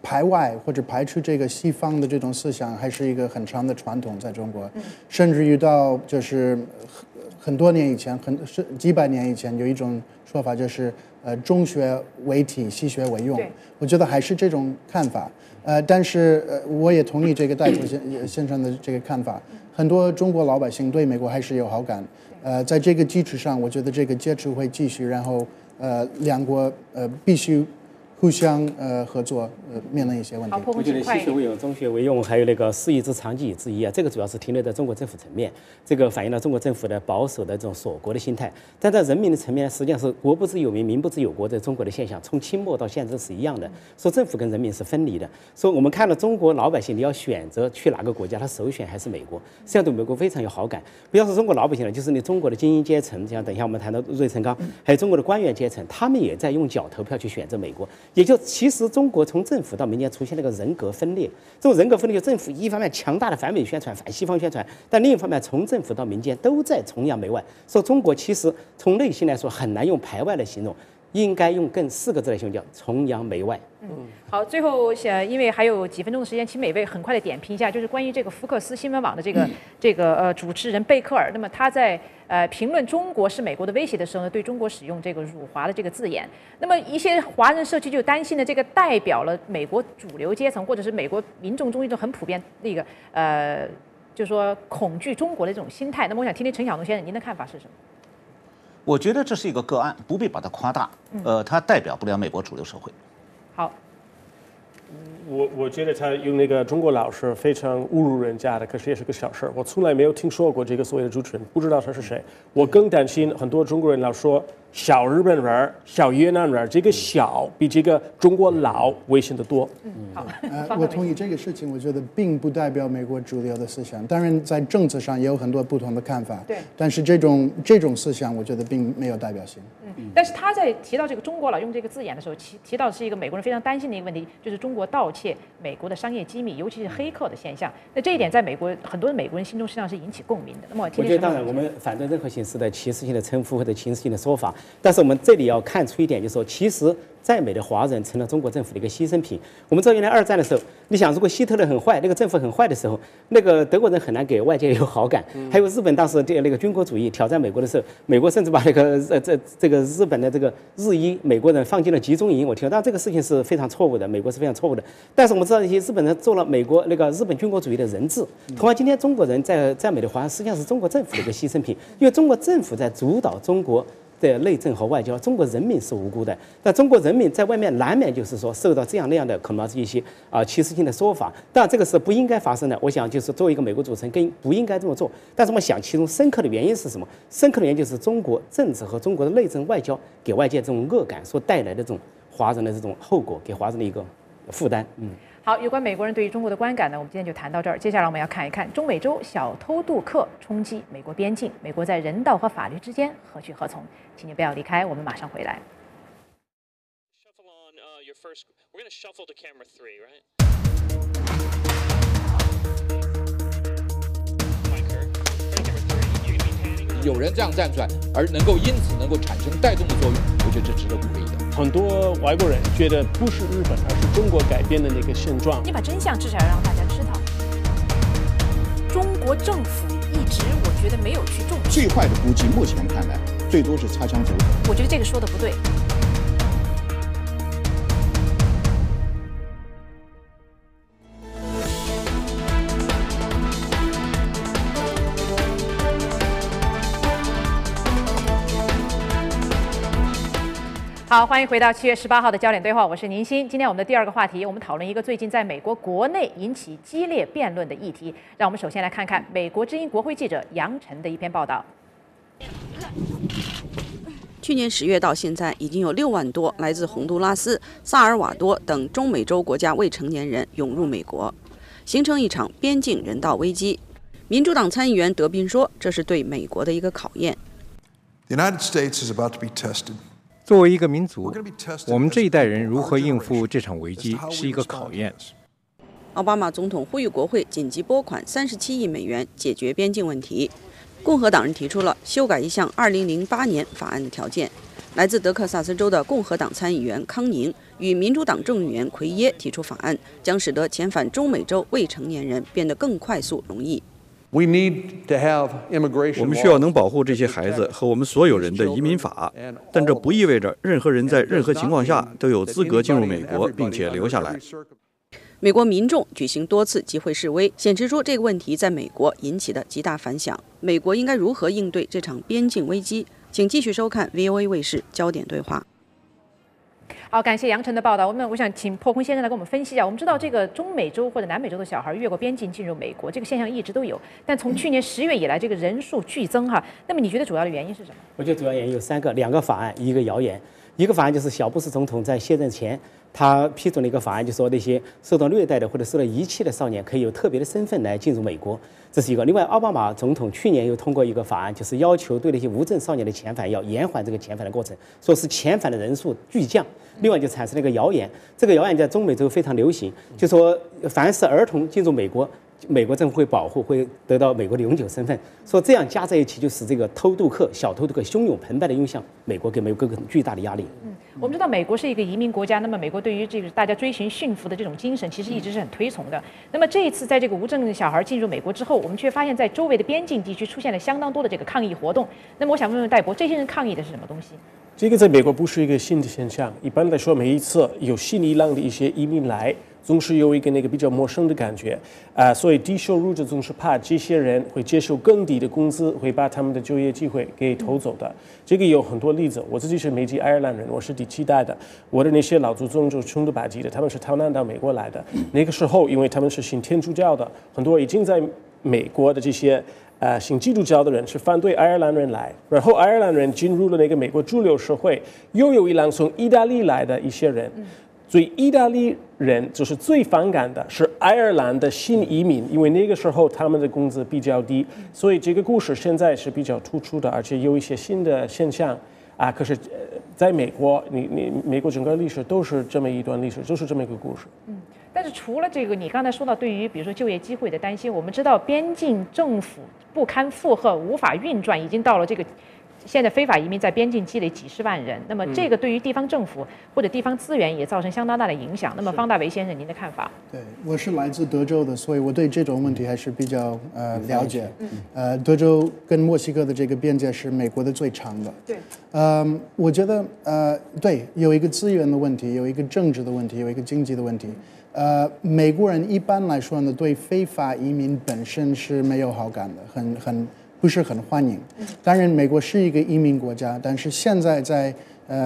Speaker 5: 排外或者排除这个西方的这种思想，还是一个很长的传统在中国，甚至于到就是很多年以前，几百年以前有一种说法就是中学为体，西学为用。我觉得还是这种看法。但是我也同意这个戴普先生的这个看法，很多中国老百姓对美国还是有好感。在这个基础上，我觉得这个接触会继续，然后两国必须互相合作，面临一些问题。
Speaker 6: 我觉得西学为用、中学为用，还有那个师夷之长技以制夷啊，这个主要是停留在中国政府层面，这个反映了中国政府的保守的这种锁国的心态。但在人民的层面，实际上是国不知有民，民不知有国，在中国的现象，从清末到现在是一样的。说政府跟人民是分离的，说我们看到中国老百姓，你要选择去哪个国家，他首选还是美国，实际上对美国非常有好感。不要说中国老百姓了，就是你中国的精英阶层，像等一下我们谈到芮成钢，还有中国的官员阶层，他们也在用脚投票去选择美国。也就其实中国从政府到民间出现了个人格分裂，这种人格分裂，政府一方面强大的反美宣传、反西方宣传，但另一方面从政府到民间都在崇洋媚外。说中国其实从内心来说很难用排外来形容，应该用更4个字来形容，叫崇洋媚外。
Speaker 3: 好，最后因为还有几分钟的时间，请每位很快的点评一下，就是关于这个福克斯新闻网的这个主持人贝克尔，那么他在评论中国是美国的威胁的时候呢，对中国使用这个辱华的这个字眼。那么一些华人社区就担心呢，这个代表了美国主流阶层或者是美国民众中一种很普遍那个就是说恐惧中国的这种心态。那么我想听听陈晓东先生您的看法是什么？
Speaker 7: 我觉得这是一个个案，不必把它夸大。它代表不了美国主流社会。
Speaker 3: 好。
Speaker 4: 我觉得他用那个中国佬是非常侮辱人家的，可是也是个小事。我从来没有听说过这个所谓的主持人，不知道他是谁。我更担心很多中国人老说小日本人、小越南人，这个小比这个中国佬危险的多。
Speaker 3: 好，
Speaker 5: 我同意这个事情，我觉得并不代表美国主流的思想。当然，在政策上也有很多不同的看法。
Speaker 3: 对，
Speaker 5: 但是这种思想，我觉得并没有代表性。
Speaker 3: 但是他在提到这个中国佬用这个字眼的时候，提到的是一个美国人非常担心的一个问题，就是中国盗窃美国的商业机密，尤其是黑客的现象。那这一点在美国很多美国人心中实际上是引起共鸣的。那么我
Speaker 6: 觉得当然我们反对任何形式的歧视性的称呼或者歧视性的说法，但是我们这里要看出一点，就是说其实在美的华人成了中国政府的一个牺牲品。我们知道原来2战的时候，你想如果希特勒很坏，那个政府很坏的时候，那个德国人很难给外界有好感。还有日本当时那个军国主义挑战美国的时候，美国甚至把那个这个日本的这个日裔美国人放进了集中营。我听到，当然这个事情是非常错误的，美国是非常错误的。但是我们知道一些日本人做了美国那个日本军国主义的人质。同样，今天中国人在美的华人实际上是中国政府的一个牺牲品，因为中国政府在主导中国的内政和外交，中国人民是无辜的。但中国人民在外面难免就是说受到这样那样的可能是一些歧视性的说法，当然这个是不应该发生的。我想就是作为一个美国主持人更不应该这么做。但是我们想其中深刻的原因是什么？深刻的原因就是中国政治和中国的内政外交给外界这种恶感所带来的这种华人的这种后果，给华人的一个负担。
Speaker 3: 好，有关美国人对于中国的观感呢，我们今天就谈到这儿。接下来我们要看一看中美洲小偷渡客冲击美国边境，美国在人道和法律之间何去何从？请你不要离开，我们马上回来。
Speaker 8: 有人这样站出来，而能够因此能够产生带动的作用，我觉得这值得鼓励的。
Speaker 4: 很多外国人觉得不是日本，而是中国改变的那个现状。
Speaker 3: 你把真相至少要让大家知道。中国政府一直我觉得没有去重视。
Speaker 9: 最坏的估计，目前看来最多是擦枪走火。
Speaker 3: 我觉得这个说的不对。好，欢迎回到7月18号的焦点对话，我是宁鑫。今天我们的第2个话题，我们讨论一个最近在美国国内引起激烈辩论的议题。让我们首先来看看美国之音国会记者杨晨的一篇报道。
Speaker 10: 去年10月到现在，已经有6万多来自洪都拉斯、萨尔瓦多等中美洲国家未成年人涌入美国，形成一场边境人道危机。民主党参议员德宾说，这是对美国的一个考验。
Speaker 11: The United States is about to be tested.
Speaker 12: 作为一个民族，我们这一代人如何应付这场危机是一个考验。
Speaker 10: 奥巴马总统呼吁国会紧急拨款37亿美元解决边境问题。共和党人提出了修改一项2008年法案的条件， 来自德克萨斯州的共和党参议员康宁与民主党众议员奎耶提出法案，将使得遣返中美洲未成年人变得更快速容易。
Speaker 13: 我们需要能保护这些孩子和我们所有人的移民法，但这不意味着任何人在任何情况下都有资格进入美国并且留下来。
Speaker 10: 美国民众举行多次集会示威，显示出这个问题在美国引起的极大反响。美国应该如何应对这场边境危机？请继续收看 VOA 卫视焦点对话。
Speaker 3: 好，感谢杨晨的报道。我想请破空先生来给我们分析一下。我们知道，这个中美洲或者南美洲的小孩越过边境进入美国，这个现象一直都有。但从去年10月以来，这个人数剧增哈。那么你觉得主要的原因是什么？
Speaker 6: 我觉得主要原因有3个，2个法案，1个谣言。一个法案就是小布什总统在卸任前，他批准了一个法案，就说那些受到虐待的或者受到遗弃的少年可以有特别的身份来进入美国，这是一个。另外，奥巴马总统去年又通过一个法案，就是要求对那些无证少年的遣返要延缓这个遣返的过程，说是遣返的人数巨降。另外就产生了一个谣言，这个谣言在中美洲非常流行，就说凡是儿童进入美国，美国政府会保护，会得到美国的永久身份。说这样加在一起，就使这个偷渡客、小偷渡客汹涌澎湃的涌向美国，给美国更巨大的压力。
Speaker 3: 我们知道美国是一个移民国家，那么美国对于这个大家追寻驯服的这种精神，其实一直是很推崇的。那么这一次在这个无证小孩进入美国之后，我们却发现，在周围的边境地区出现了相当多的这个抗议活动。那么我想问问戴博，这些人抗议的是什么东西？
Speaker 4: 这个在美国不是一个新的现象。一般来说，每一次有新一浪的一些移民来，总是有一个比较陌生的感觉所以低收入者总是怕这些人会接受更低的工资，会把他们的就业机会给偷走的。这个有很多例子。我自己是美籍爱尔兰人，我是第7代的，我的那些老祖宗就是穷的吧唧的，他们是逃难到美国来的。那个时候，因为他们是信天主教的，很多已经在美国的这些信基督教的人是反对爱尔兰人来，然后爱尔兰人进入了那个美国主流社会，又有一浪从意大利来的一些人，所以意大利人就是最反感的是爱尔兰的新移民，因为那个时候他们的工资比较低，所以这个故事现在是比较突出的，而且有一些新的现象可是在美国，美国整个历史都是这么一段历史，就是这么一个故事。
Speaker 3: 但是除了这个，你刚才说到对于比如说就业机会的担心，我们知道边境政府不堪负荷，无法运转，已经到了这个现在非法移民在边境积累几十万人。那么这个对于地方政府或者地方资源也造成相当大的影响。那么方大为先生，您的看法？
Speaker 5: 对，我是来自德州的，所以我对这种问题还是比较了解。德州跟墨西哥的这个边界是美国的最长的。
Speaker 3: 对。
Speaker 5: 我觉得对，有一个资源的问题，有一个政治的问题，有一个经济的问题。美国人一般来说呢，对非法移民本身是没有好感的，不是很欢迎。当然，美国是一个移民国家，但是现在在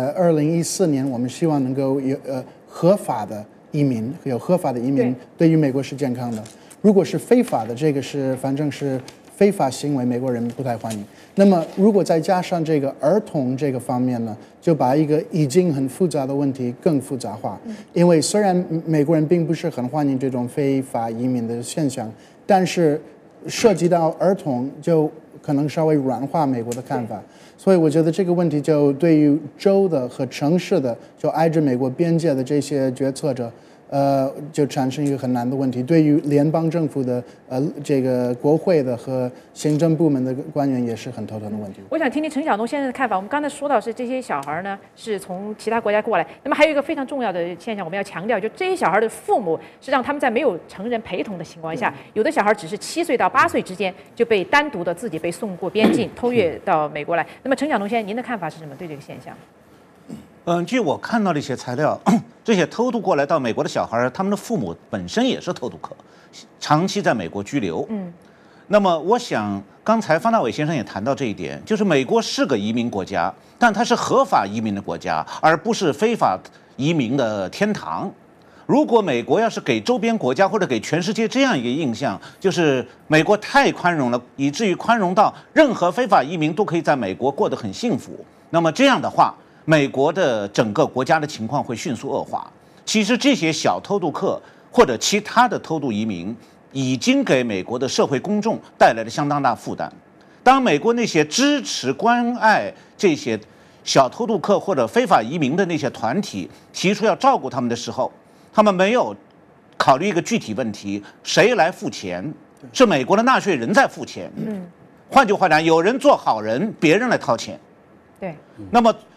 Speaker 5: 2014年，我们希望能够有合法的移民，有合法的移民对于美国是健康的。如果是非法的，这个是反正是非法行为，美国人不太欢迎。那么，如果再加上这个儿童这个方面呢，就把一个已经很复杂的问题更复杂化。因为虽然美国人并不是很欢迎这种非法移民的现象，但是涉及到儿童，就可能稍微软化美国的看法。所以我觉得这个问题就对于州的和城市的，就挨着美国边界的这些决策者。就产生一个很难的问题，对于联邦政府的这个国会的和行政部门的官员也是很头疼的问题。
Speaker 3: 我想听听陈晓东先生的看法。我们刚才说到是这些小孩呢是从其他国家过来，那么还有一个非常重要的现象，我们要强调，就这些小孩的父母是让他们在没有成人陪同的情况下，有的小孩只是7岁到8岁之间就被单独的自己被送过边境，偷越到美国来。那么陈晓东先生，您的看法是什么？对这个现象？
Speaker 7: 据我看到的一些材料，这些偷渡过来到美国的小孩，他们的父母本身也是偷渡客，长期在美国居留。那么我想，刚才方大伟先生也谈到这一点，就是美国是个移民国家，但它是合法移民的国家，而不是非法移民的天堂。如果美国要是给周边国家或者给全世界这样一个印象，就是美国太宽容了，以至于宽容到任何非法移民都可以在美国过得很幸福，那么这样的话，美国的整个国家的情况会迅速恶化。其实这些小偷渡客或者其他的偷渡移民已经给美国的社会公众带来了相当大负担。当美国那些支持关爱这些小偷渡客或者非法移民的那些团体提出要照顾他们的时候，他们没有考虑一个具体问题：谁来付钱？是美国的纳税人在付钱。换句话讲，有人做好人，别人来掏钱。
Speaker 3: 对。
Speaker 7: 那么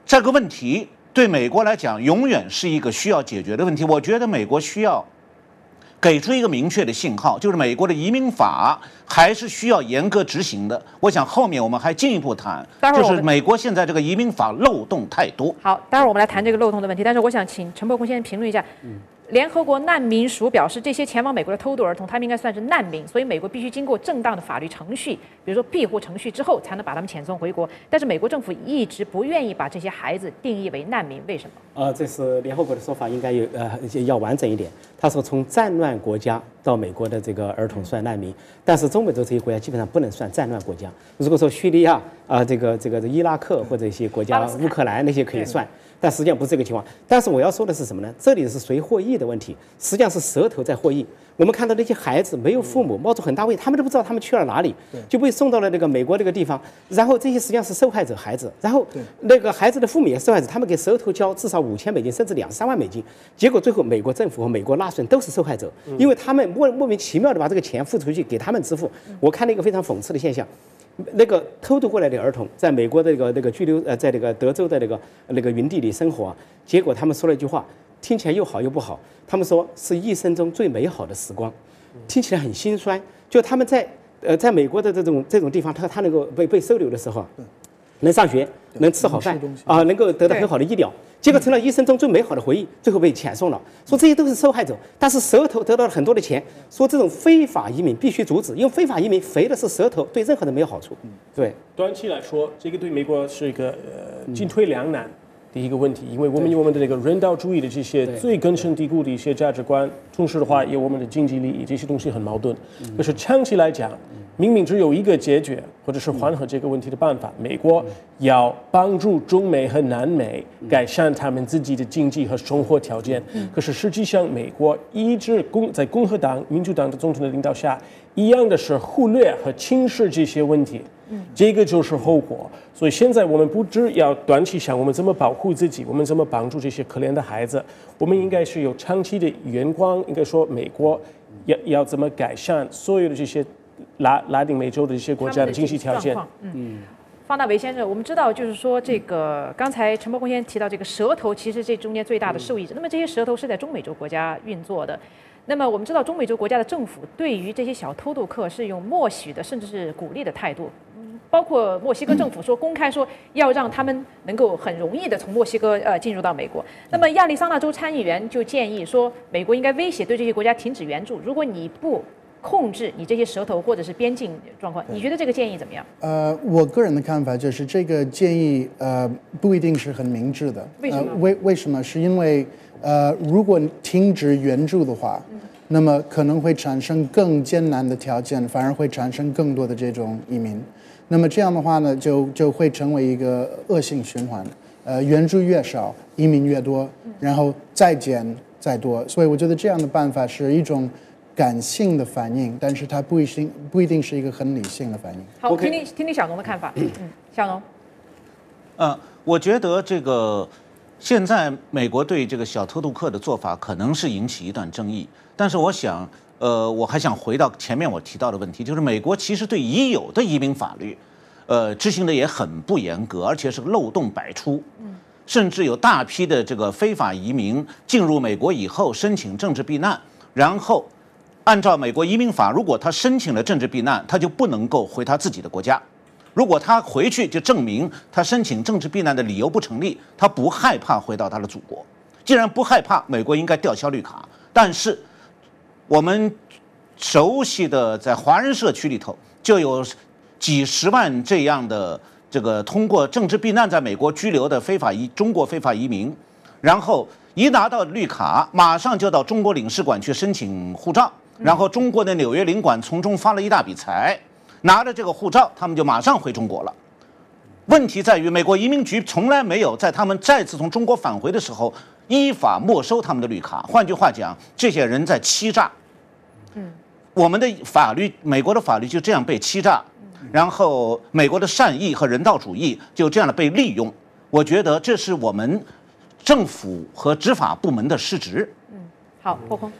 Speaker 7: 这个问题对美国来讲永远是一个需要解决的问题。我觉得美国需要给出一个明确的信号，就是美国的移民法还是需要严格执行的。我想后面我们还进一步谈，就是美国现在这个移民法漏洞太多。
Speaker 3: 好，待会儿我们来谈这个漏洞的问题，但是我想请陈伯公先评论一下。联合国难民署表示，这些前往美国的偷渡儿童，他们应该算是难民，所以美国必须经过正当的法律程序，比如说庇护程序之后，才能把他们遣送回国。但是美国政府一直不愿意把这些孩子定义为难民，为什么？
Speaker 6: 这是联合国的说法，应该要完整一点。他说，从战乱国家到美国的这个儿童算难民，但是中美洲这些国家基本上不能算战乱国家。如果说叙利亚这个伊拉克或者一些国家，乌克兰那些可以算。但实际上不是这个情况。但是我要说的是什么呢？这里是谁获益的问题，实际上是蛇头在获益。我们看到那些孩子没有父母，冒着很大危险，他们都不知道他们去了哪里，就被送到了那个美国这个地方。然后这些实际上是受害者孩子，然后那个孩子的父母也是受害者，他们给蛇头交至少5000美金，甚至2-3万美金。结果最后美国政府和美国纳税人都是受害者，因为他们莫名其妙的把这个钱付出去给他们支付。我看了一个非常讽刺的现象。那个偷渡过来的儿童，在美国的那个拘留在那个德州的那个营地里生活，结果他们说了一句话，听起来又好又不好。他们说是一生中最美好的时光，听起来很心酸。就他们在美国的这种地方，他能够被收留的时候，能上学，能吃好饭能够得到很好的医疗。结果成了一生中最美好的回忆，最后被遣送了。说这些都是受害者，但是蛇头得到了很多的钱。说这种非法移民必须阻止，因为非法移民肥的是蛇头，对任何人没有好处。对，
Speaker 4: 短期来说，这个对美国是一个进退两难的一个问题，因为我们有我们的这个人道主义的这些最根深蒂固的一些价值观，同时的话有我们的经济利益，这些东西很矛盾。可是长期来讲，明明只有一个解决或者是缓和这个问题的办法，美国要帮助中美和南美改善他们自己的经济和生活条件。可是实际上，美国一直在共和党、民主党的总统的领导下，一样的是忽略和轻视这些问题。这个就是后果。所以现在我们不只要短期想我们怎么保护自己，我们怎么帮助这些可怜的孩子，我们应该是有长期的眼光，应该说美国要怎么改善所有的这些拉丁美洲的一些国家的经济条件。
Speaker 3: 方大为先生，我们知道，就是说这个刚才陈伯公先提到这个蛇头，其实这中间最大的受益者。那么这些蛇头是在中美洲国家运作的。那么我们知道，中美洲国家的政府对于这些小偷渡客是用默许的，甚至是鼓励的态度。包括墨西哥政府说公开说要让他们能够很容易的从墨西哥进入到美国。那么亚利桑那州参议员就建议说，美国应该威胁对这些国家停止援助，如果你不控制你这些蛇头或者是边境状况，你觉得这个建议怎么样？
Speaker 5: 我个人的看法就是这个建议不一定是很明智的。
Speaker 3: 为什么？
Speaker 5: 为什么？是因为如果停止援助的话，那么可能会产生更艰难的条件，反而会产生更多的这种移民。那么这样的话呢，就会成为一个恶性循环。援助越少，移民越多，然后再减再多。所以我觉得这样的办法是一种感性的反应，但是它不一定是一个很理性的反应。
Speaker 3: 好，听听小农的看法。小农。
Speaker 7: 我觉得这个现在美国对这个小偷渡客的做法可能是引起一段争议，但是我想，我还想回到前面我提到的问题，就是美国其实对已有的移民法律，执行的也很不严格，而且是漏洞百出。甚至有大批的这个非法移民进入美国以后申请政治避难，然后按照美国移民法，如果他申请了政治避难，他就不能够回他自己的国家。如果他回去，就证明他申请政治避难的理由不成立，他不害怕回到他的祖国。既然不害怕，美国应该吊销绿卡。但是我们熟悉的在华人社区里头，就有几十万这样的这个通过政治避难在美国居留的中国非法移民，然后一拿到绿卡，马上就到中国领事馆去申请护照，然后中国的纽约领馆从中发了一大笔财，拿着这个护照，他们就马上回中国了。问题在于，美国移民局从来没有在他们再次从中国返回的时候依法没收他们的绿卡。换句话讲，这些人在欺诈。我们的法律，美国的法律就这样被欺诈，然后美国的善意和人道主义就这样的被利用。我觉得这是我们政府和执法部门的失职。
Speaker 3: 好，破空。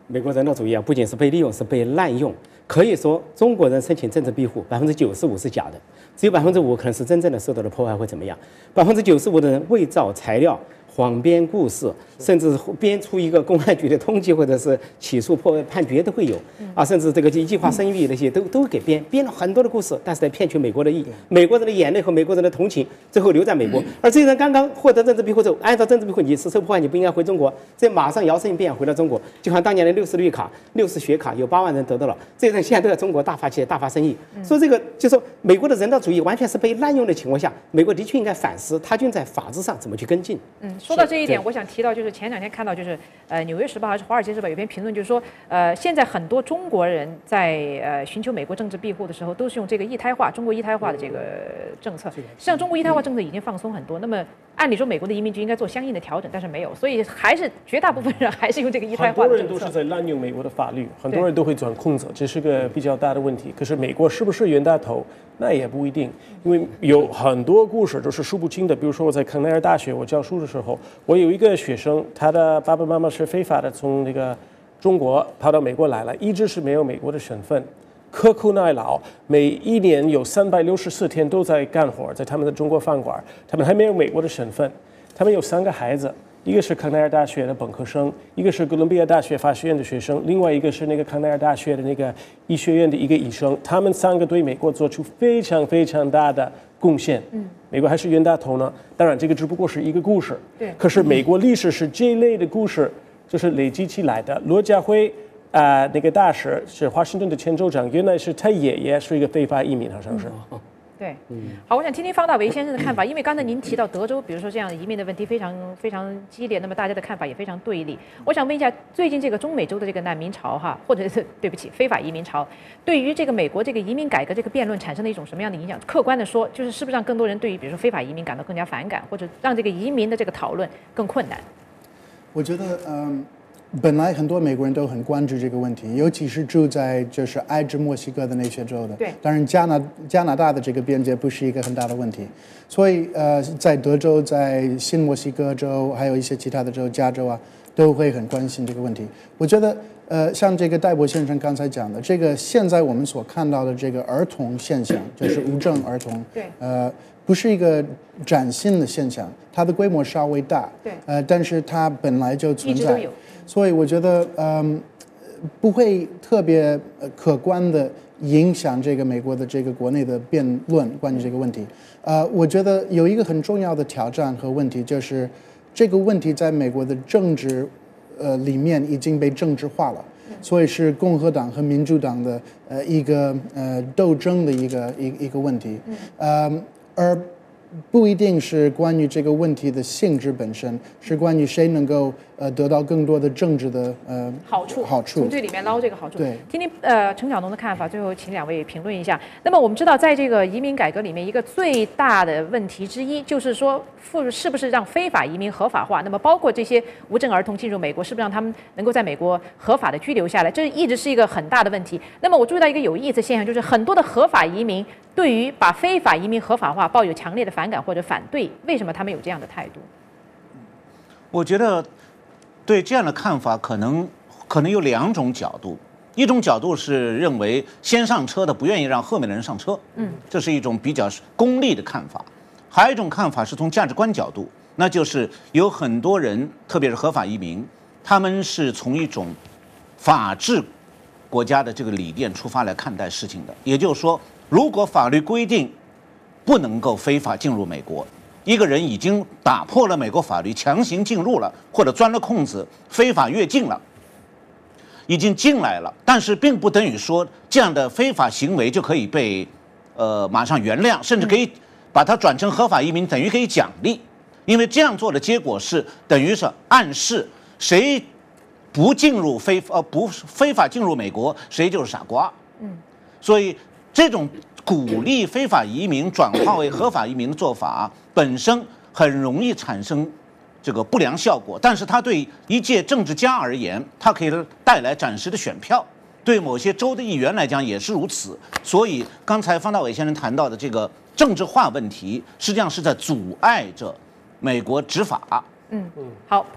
Speaker 6: 美国人道主义啊，不仅是被利用，是被滥用。可以说，中国人申请政治庇护95%是假的，只有5%可能是真正的受到了迫害或怎么样。95%的人伪造材料、谎编故事，甚至编出一个公安局的通缉或者是起诉判决都会有啊，甚至这个一句话生育那些都给编了很多的故事，但是在骗取美国的美国人的眼泪和美国人的同情，最后留在美国。而这些人刚刚获得政治庇护之后，按照政治庇护你是受迫害，你不应该回中国，这马上摇身一变回到中国，就像当年的60绿卡、60学卡，有8万人得到了，这些人现在都在中国大发企业、大发生意。所以这个就说美国的人道主义完全是被滥用的情况下，美国的确应该反思他军在法治上怎么去跟进。
Speaker 3: 说到这一点，我想提到就是前2天看到就是《纽约时报》还是《华尔街日报》有篇评论，就是说现在很多中国人在寻求美国政治庇护的时候，都是用这个一胎化、中国一胎化的这个政策。实际上，中国一胎化政策已经放松很多。那么按理说，美国的移民局应该做相应的调整，但是没有，所以还是绝大部分人还是用这个一胎化的政策。
Speaker 4: 很多人都是在滥用美国的法律，很多人都会钻空子，这是个比较大的问题。可是美国是不是冤大头？那也不一定，因为有很多故事都是数不清的。比如说我在康奈尔大学我教书的时候，我有一个学生，他的爸爸妈妈是非法的从那个中国跑到美国来了，一直是没有美国的身份，刻苦耐劳，每一年有364天都在干活，在他们的中国饭馆，他们还没有美国的身份，他们有3个孩子。一个是康奈尔大学的本科生，一个是哥伦比亚大学法学院的学生，另外一个是那个康奈尔大学的那个医学院的一个医生。他们3个对美国做出非常非常大的贡献。美国还是冤大头呢？当然，这个只不过是一个故事。对。可是美国历史是这一类的故事，就是累积起来的。罗家辉那个大使是华盛顿的前州长，原来是他爷爷是一个非法移民，好像是。
Speaker 3: 对，好，我想听听方大为先生的看法，因为刚才您提到德州，比如说这样移民的问题非常非常激烈，那么大家的看法也非常对立。我想问一下，最近这个中美洲的这个难民潮哈，或者是对不起非法移民潮，对于这个美国这个移民改革这个辩论产生了一种什么样的影响？客观的说，就是是不是让更多人对于比如说非法移民感到更加反感，或者让这个移民的这个讨论更困难？
Speaker 5: 我觉得本来很多美国人都很关注这个问题，尤其是住在就是挨着墨西哥的那些州的。对，当然加拿大的这个边界不是一个很大的问题，所以在德州、在新墨西哥州，还有一些其他的州，加州啊，都会很关心这个问题。我觉得像这个戴博先生刚才讲的，这个现在我们所看到的这个儿童现象，就是无证儿童，对，不是一个崭新的现象，它的规模稍微大，对，但是它本来就存在，一直都有。所以我觉得，不会特别可观的影响这个美国的这个国内的辩论关于这个问题。我觉得有一个很重要的挑战和问题，就是这个问题在美国的政治里面已经被政治化了，所以是共和党和民主党的一个斗争的一个问题，而不一定是关于这个问题的性质本身，是关于谁能够得到更多的政治的好处，
Speaker 3: 从这里面捞这个好处。
Speaker 5: 对，
Speaker 3: 听听陈晓农的看法，最后请2位评论一下。那么我们知道，在这个移民改革里面，一个最大的问题之一就是说，是不是让非法移民合法化？那么包括这些无证儿童进入美国，是不是让他们能够在美国合法的居留下来？这一直是一个很大的问题。那么我注意到一个有意思的现象，就是很多的合法移民对于把非法移民合法化抱有强烈的反感或者反对，为什么他们有这样的态度？
Speaker 7: 我觉得对这样的看法可能有2种角度。一种角度是认为先上车的不愿意让后面的人上车，这是一种比较功利的看法。还有一种看法是从价值观角度，那就是有很多人，特别是合法移民，他们是从一种法治国家的这个理念出发来看待事情的。也就是说，如果法律规定不能够非法进入美国，一个人已经打破了美国法律，强行进入了，或者钻了空子，非法越境了，已经进来了，但是并不等于说这样的非法行为就可以被马上原谅，甚至可以把它转成合法移民，等于可以奖励。因为这样做的结果是等于是暗示谁不非法进入美国，谁就是傻瓜。所以这种鼓励非法移民转化为合法移民的做法本身很容易产生这个不良效果，但是它对一届政治家而言，它可以带来暂时的选票，对某些州的议员来讲也是如此。所以刚才方大伟先生谈到的这个政治化问题，实际上是在阻碍着美国执法。
Speaker 3: 好，破空。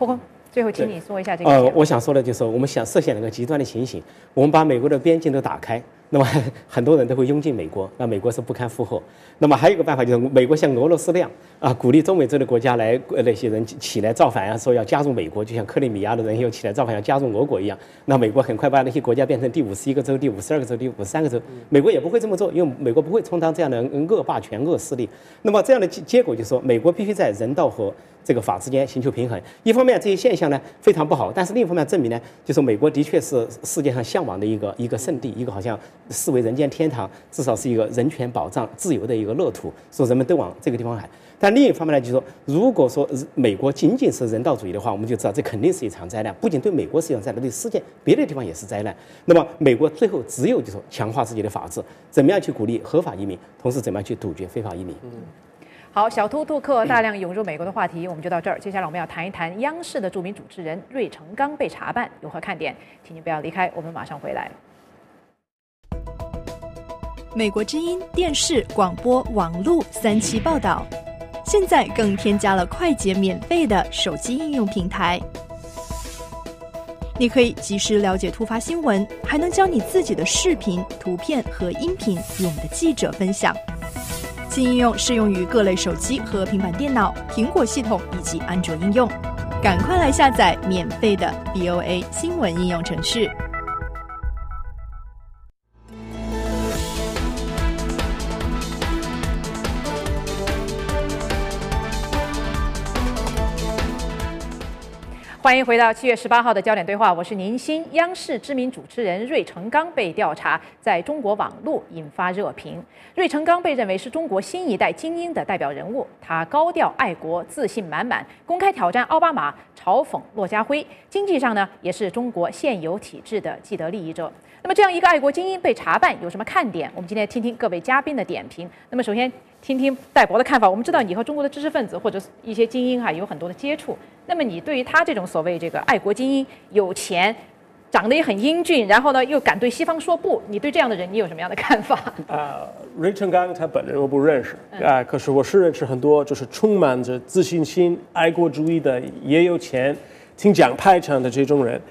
Speaker 3: 最后，请你说一下这个。
Speaker 6: 我想说的就是，我们想设想一个极端的情形，我们把美国的边境都打开，那么很多人都会涌进美国，那美国是不堪负荷。那么还有一个办法就是，美国像俄罗斯那样鼓励中美洲的国家来那些人起来造反说要加入美国，就像克里米亚的人又起来造反要加入俄国一样。那美国很快把那些国家变成第51个州、第52个州、第53个州。美国也不会这么做，因为美国不会充当这样的恶霸权、恶势力。那么这样的结果就是说，美国必须在人道和这个法之间寻求平衡。一方面这些现象呢非常不好，但是另一方面证明呢，就是美国的确是世界上向往的一个圣地，一个好像视为人间天堂，至少是一个人权保障、自由的一个乐土，说人们都往这个地方来。但另一方面呢，就是说，如果说美国仅仅是人道主义的话，我们就知道这肯定是一场灾难，不仅对美国是一场灾难，对世界别的地方也是灾难。那么美国最后只有就是说强化自己的法治，怎么样去鼓励合法移民，同时怎么样去杜绝非法移民。
Speaker 3: 好，小偷渡客大量涌入美国的话题我们就到这儿。接下来我们要谈一谈央视的著名主持人芮成钢被查办有何看点，请您不要离开，我们马上回来。
Speaker 14: 美国之音电视、广播、网络3期报道，现在更添加了快捷免费的手机应用平台。你可以及时了解突发新闻，还能将你自己的视频、图片和音频与我们的记者分享。新应用适用于各类手机和平板电脑、苹果系统以及安卓应用。赶快来下载免费的 VOA 新闻应用程序。
Speaker 3: 欢迎回到7月18号的焦点对话，我是宁鑫。央视知名主持人芮成钢被调查，在中国网络引发热评。芮成钢被认为是中国新一代精英的代表人物，他高调爱国，自信满满，公开挑战奥巴马，嘲讽骆家辉。经济上呢，也是中国现有体制的既得利益者。那么这样一个爱国精英被查办有什么看点？我们今天听听各位嘉宾的点评。那么首先听听戴博的看法。我们知道你和中国的知识分子或者一些精英有很多的接触，那么你对于他这种所谓这个爱国精英，有钱，长得也很英俊，然后呢又敢对西方说不，你对这样的人你有什么样的看法？
Speaker 4: 芮成钢他本人我不认识可是我是认识很多就是充满着自信心、爱国主义的，也有钱、挺讲排场的这种人。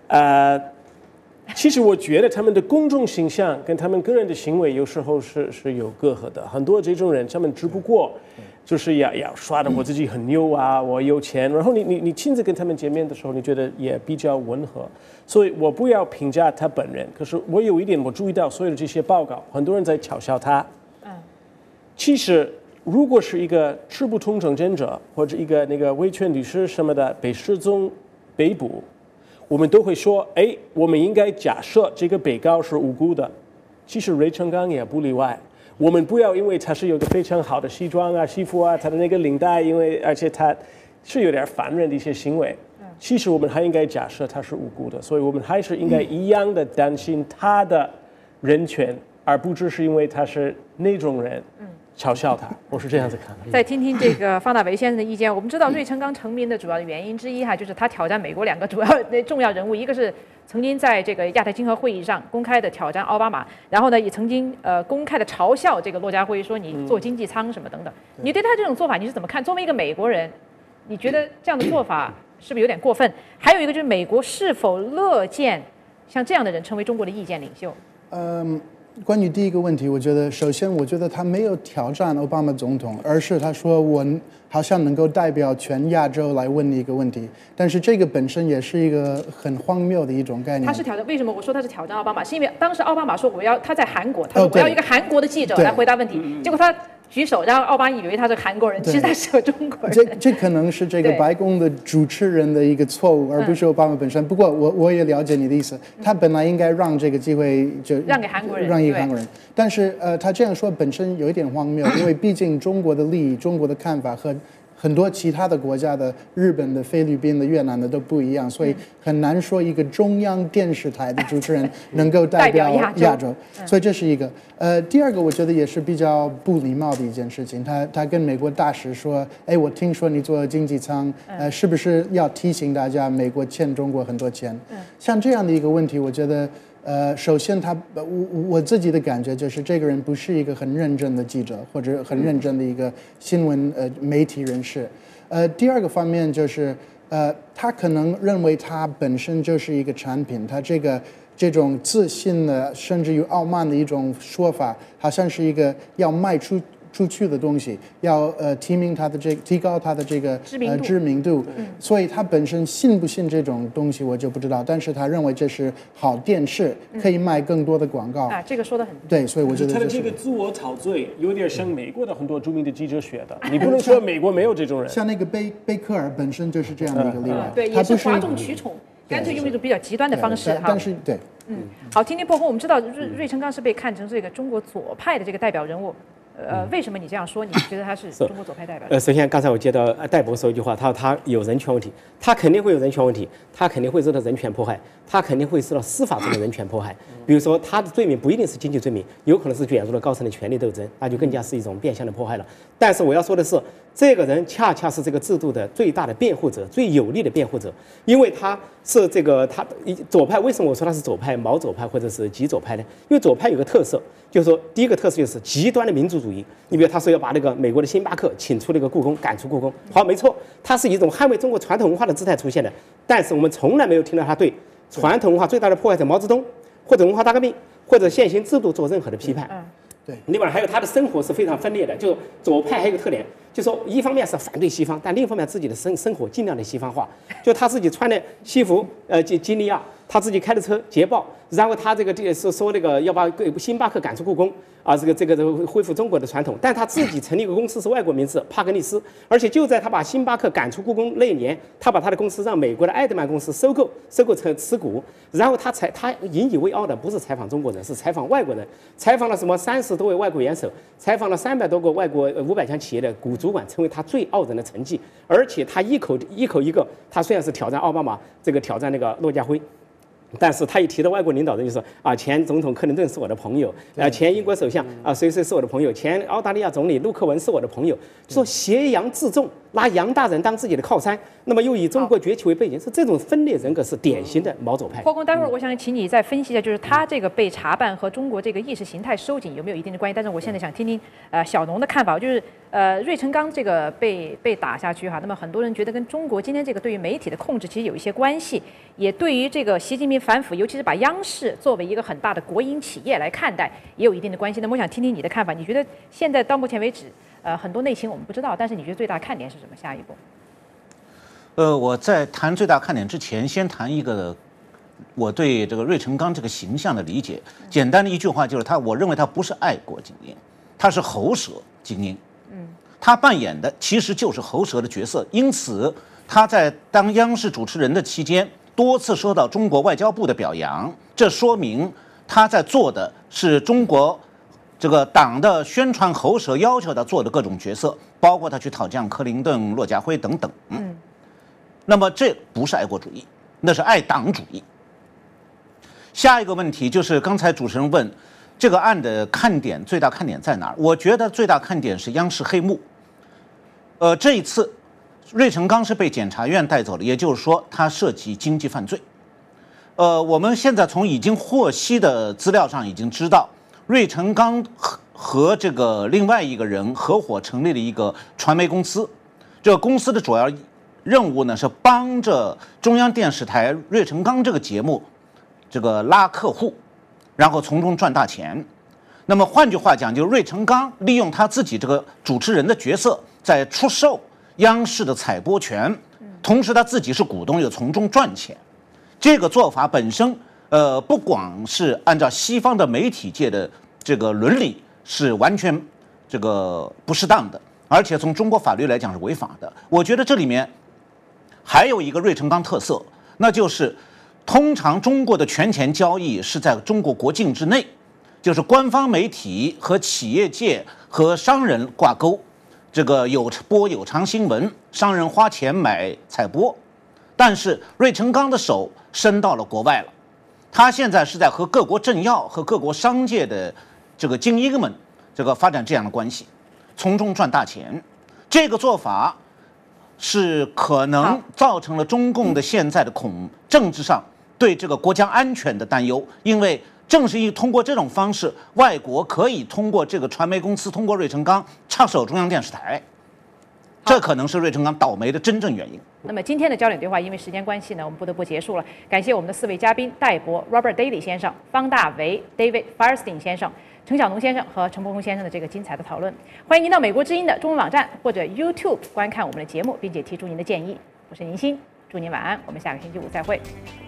Speaker 4: 其实我觉得他们的公众形象跟他们个人的行为有时候是有隔阂的。很多这种人，他们只不过就是要刷的我自己很牛啊，我有钱。然后你亲自跟他们见面的时候，你觉得也比较温和。所以我不要评价他本人，可是我有一点我注意到所有的这些报告，很多人在嘲笑他。其实如果是一个持不同政见者或者一个那个维权律师什么的被失踪被捕，我们都会说，我们应该假设这个被告是无辜的。其实芮成钢也不例外。我们不要因为他是有个非常好的西装啊、西服啊，他的那个领带，而且他是有点烦人的一些行为。其实我们还应该假设他是无辜的，所以我们还是应该一样的担心他的人权，而不只是因为他是那种人。嘲笑他，我是这样子看的。
Speaker 3: 再听听这个方大为先生的意见。我们知道芮成钢成名的主要的原因之一就是他挑战美国2个主要的重要人物，一个是曾经在这个亚太经合会议上公开的挑战奥巴马，然后呢也曾经公开的嘲笑这个骆家辉，说你坐经济舱什么等等。你对他这种做法你是怎么看？作为一个美国人，你觉得这样的做法是不是有点过分？还有一个就是美国是否乐见像这样的人成为中国的意见领袖？
Speaker 5: 关于第一个问题，我觉得他没有挑战奥巴马总统，而是他说我好像能够代表全亚洲来问你一个问题，但是这个本身也是一个很荒谬的一种概念。
Speaker 3: 他是挑战，为什么我说他是挑战奥巴马？是因为当时奥巴马说他在韩国，他说我要一个韩国的记者来回答问题，结果他举手，然后奥巴马以为他是韩国人，其实他是个中国人。
Speaker 5: 这可能是这个白宫的主持人的一个错误，而不是奥巴马本身。不过我也了解你的意思，他本来应该让这个机会就
Speaker 3: 让给韩国人，
Speaker 5: 让一个韩国人。但是他这样说本身有一点荒谬，因为毕竟中国的利益、中国的看法和很多其他的国家的，日本的、菲律宾的、越南的都不一样，所以很难说一个中央电视台的主持人能够代表亚洲。所以这是一个。第二个，我觉得也是比较不礼貌的一件事情。他跟美国大使说：“我听说你坐经济舱，是不是要提醒大家，美国欠中国很多钱？”像这样的一个问题，我觉得。首先我自己的感觉就是这个人不是一个很认真的记者，或者很认真的一个新闻媒体人士。第二个方面就是他可能认为他本身就是一个产品，他这种自信的甚至于傲慢的一种说法，好像是一个要卖出去的东西，要提高它的这个知名度，所以他本身信不信这种东西我就不知道，但是他认为这是好电视，可以卖更多的广告
Speaker 3: 这个说得很
Speaker 5: 对，所以我觉得
Speaker 4: 他的这个自我陶醉有点像美国的很多著名的记者学的，你不能说美国没有这种人，
Speaker 5: 像那个贝克尔本身就是这样的一个例外，
Speaker 3: 对，也是哗众取宠，干脆用一种比较极端的方式
Speaker 5: 但是对，
Speaker 3: 好，听听破风，我们知道芮成钢是被看成这个中国左派的这个代表人物。为什么你这样说？你觉得他是中国左派代表？
Speaker 6: 首先，刚才我接到戴博说一句话，他说他有人权问题，他肯定会有人权问题，他肯定会受到人权迫害，他肯定会受到司法中的人权迫害。比如说，他的罪名不一定是经济罪名，有可能是卷入了高层的权力斗争，那就更加是一种变相的迫害了。但是我要说的是，这个人恰恰是这个制度的最大的辩护者，最有力的辩护者，因为他是左派。为什么我说他是左派、毛左派或者是极左派呢？因为左派有个特色，就是说第一个特色就是极端的民族主义。你比如他说要把那个美国的星巴克请出那个故宫，赶出故宫。好，没错，他是以一种捍卫中国传统文化的姿态出现的。但是我们从来没有听到他对传统文化最大的迫害者毛泽东，或者文化大革命，或者现行制度做任何的批判。
Speaker 5: 对，
Speaker 6: 另外还有他的生活是非常分裂的，就左派还有一个特点，就说一方面是反对西方，但另一方面自己的生活尽量的西方化，就他自己穿的西服基尼亚，他自己开的车捷豹，然后他这个是说那个要把星巴克赶出故宫啊，这个恢复中国的传统，但他自己成立一个公司是外国名字帕格尼斯，而且就在他把星巴克赶出故宫那一年，他把他的公司让美国的艾德曼公司收购成持股，然后他引以为傲的不是采访中国人，是采访外国人，采访了什么30多位外国元首，采访了300多个外国500强企业的股主管，成为他最傲人的成绩。而且他一口一个，他虽然是挑战奥巴马，挑战那个骆家辉。但是他一提到外国领导人，就说前总统克林顿是我的朋友，前英国首相谁是我的朋友，前澳大利亚总理陆克文是我的朋友，就说挟洋自重，拿杨大人当自己的靠山，那么又以中国崛起为背景，是这种分裂人格是典型的毛左派。
Speaker 3: 破空，待会儿我想请你再分析一下，就是他这个被查办和中国这个意识形态收紧有没有一定的关系？但是我现在想听听小农的看法，就是芮成钢这个被打下去哈，那么很多人觉得跟中国今天这个对于媒体的控制其实有一些关系，也对于这个习近平反腐，尤其是把央视作为一个很大的国营企业来看待，也有一定的关系。那么我想听听你的看法，你觉得现在到目前为止，很多内情我们不知道，但是你觉得最大看点是什么？下一步？
Speaker 7: 我在谈最大看点之前，先谈一个我对这个芮成钢这个形象的理解。简单的一句话就是我认为他不是爱国精英，他是喉舌精英。他扮演的其实就是喉舌的角色，因此他在当央视主持人的期间，多次受到中国外交部的表扬，这说明他在做的是中国这个党的宣传喉舌要求他做的各种角色，包括他去讨将克林顿、骆家辉等等。那么这不是爱国主义，那是爱党主义。下一个问题就是刚才主持人问这个案的看点，最大看点在哪儿？我觉得最大看点是央视黑幕。这一次芮成钢是被检察院带走了，也就是说他涉及经济犯罪。我们现在从已经获悉的资料上已经知道，芮成钢和这个另外一个人合伙成立了一个传媒公司，这个公司的主要任务呢是帮着中央电视台芮成钢这个节目拉客户，然后从中赚大钱。那么换句话讲，就是芮成钢利用他自己这个主持人的角色，在出售央视的采播权，同时他自己是股东，又从中赚钱。这个做法本身，不光是按照西方的媒体界的这个伦理是完全不适当的，而且从中国法律来讲是违法的。我觉得这里面还有一个芮成钢特色，那就是通常中国的权钱交易是在中国国境之内，就是官方媒体和企业界和商人挂钩，播有偿新闻，商人花钱买采播。但是芮成钢的手伸到了国外了，他现在是在和各国政要和各国商界的精英们发展这样的关系，从中赚大钱。这个做法是可能造成了中共的现在的政治上对这个国家安全的担忧，因为正是因为通过这种方式，外国可以通过这个传媒公司，通过芮成钢插手中央电视台，这可能是芮成钢倒霉的真正原因。
Speaker 3: 那么今天的焦点对话，因为时间关系呢，我们不得不结束了。感谢我们的4位嘉宾：戴博 Robert Daly 先生、方大为 David Firestein 先生、陈晓农先生和陈伯宏先生的这个精彩的讨论。欢迎您到美国之音的中文网站或者 YouTube 观看我们的节目，并且提出您的建议。我是宁鑫，祝您晚安，我们下个星期五再会。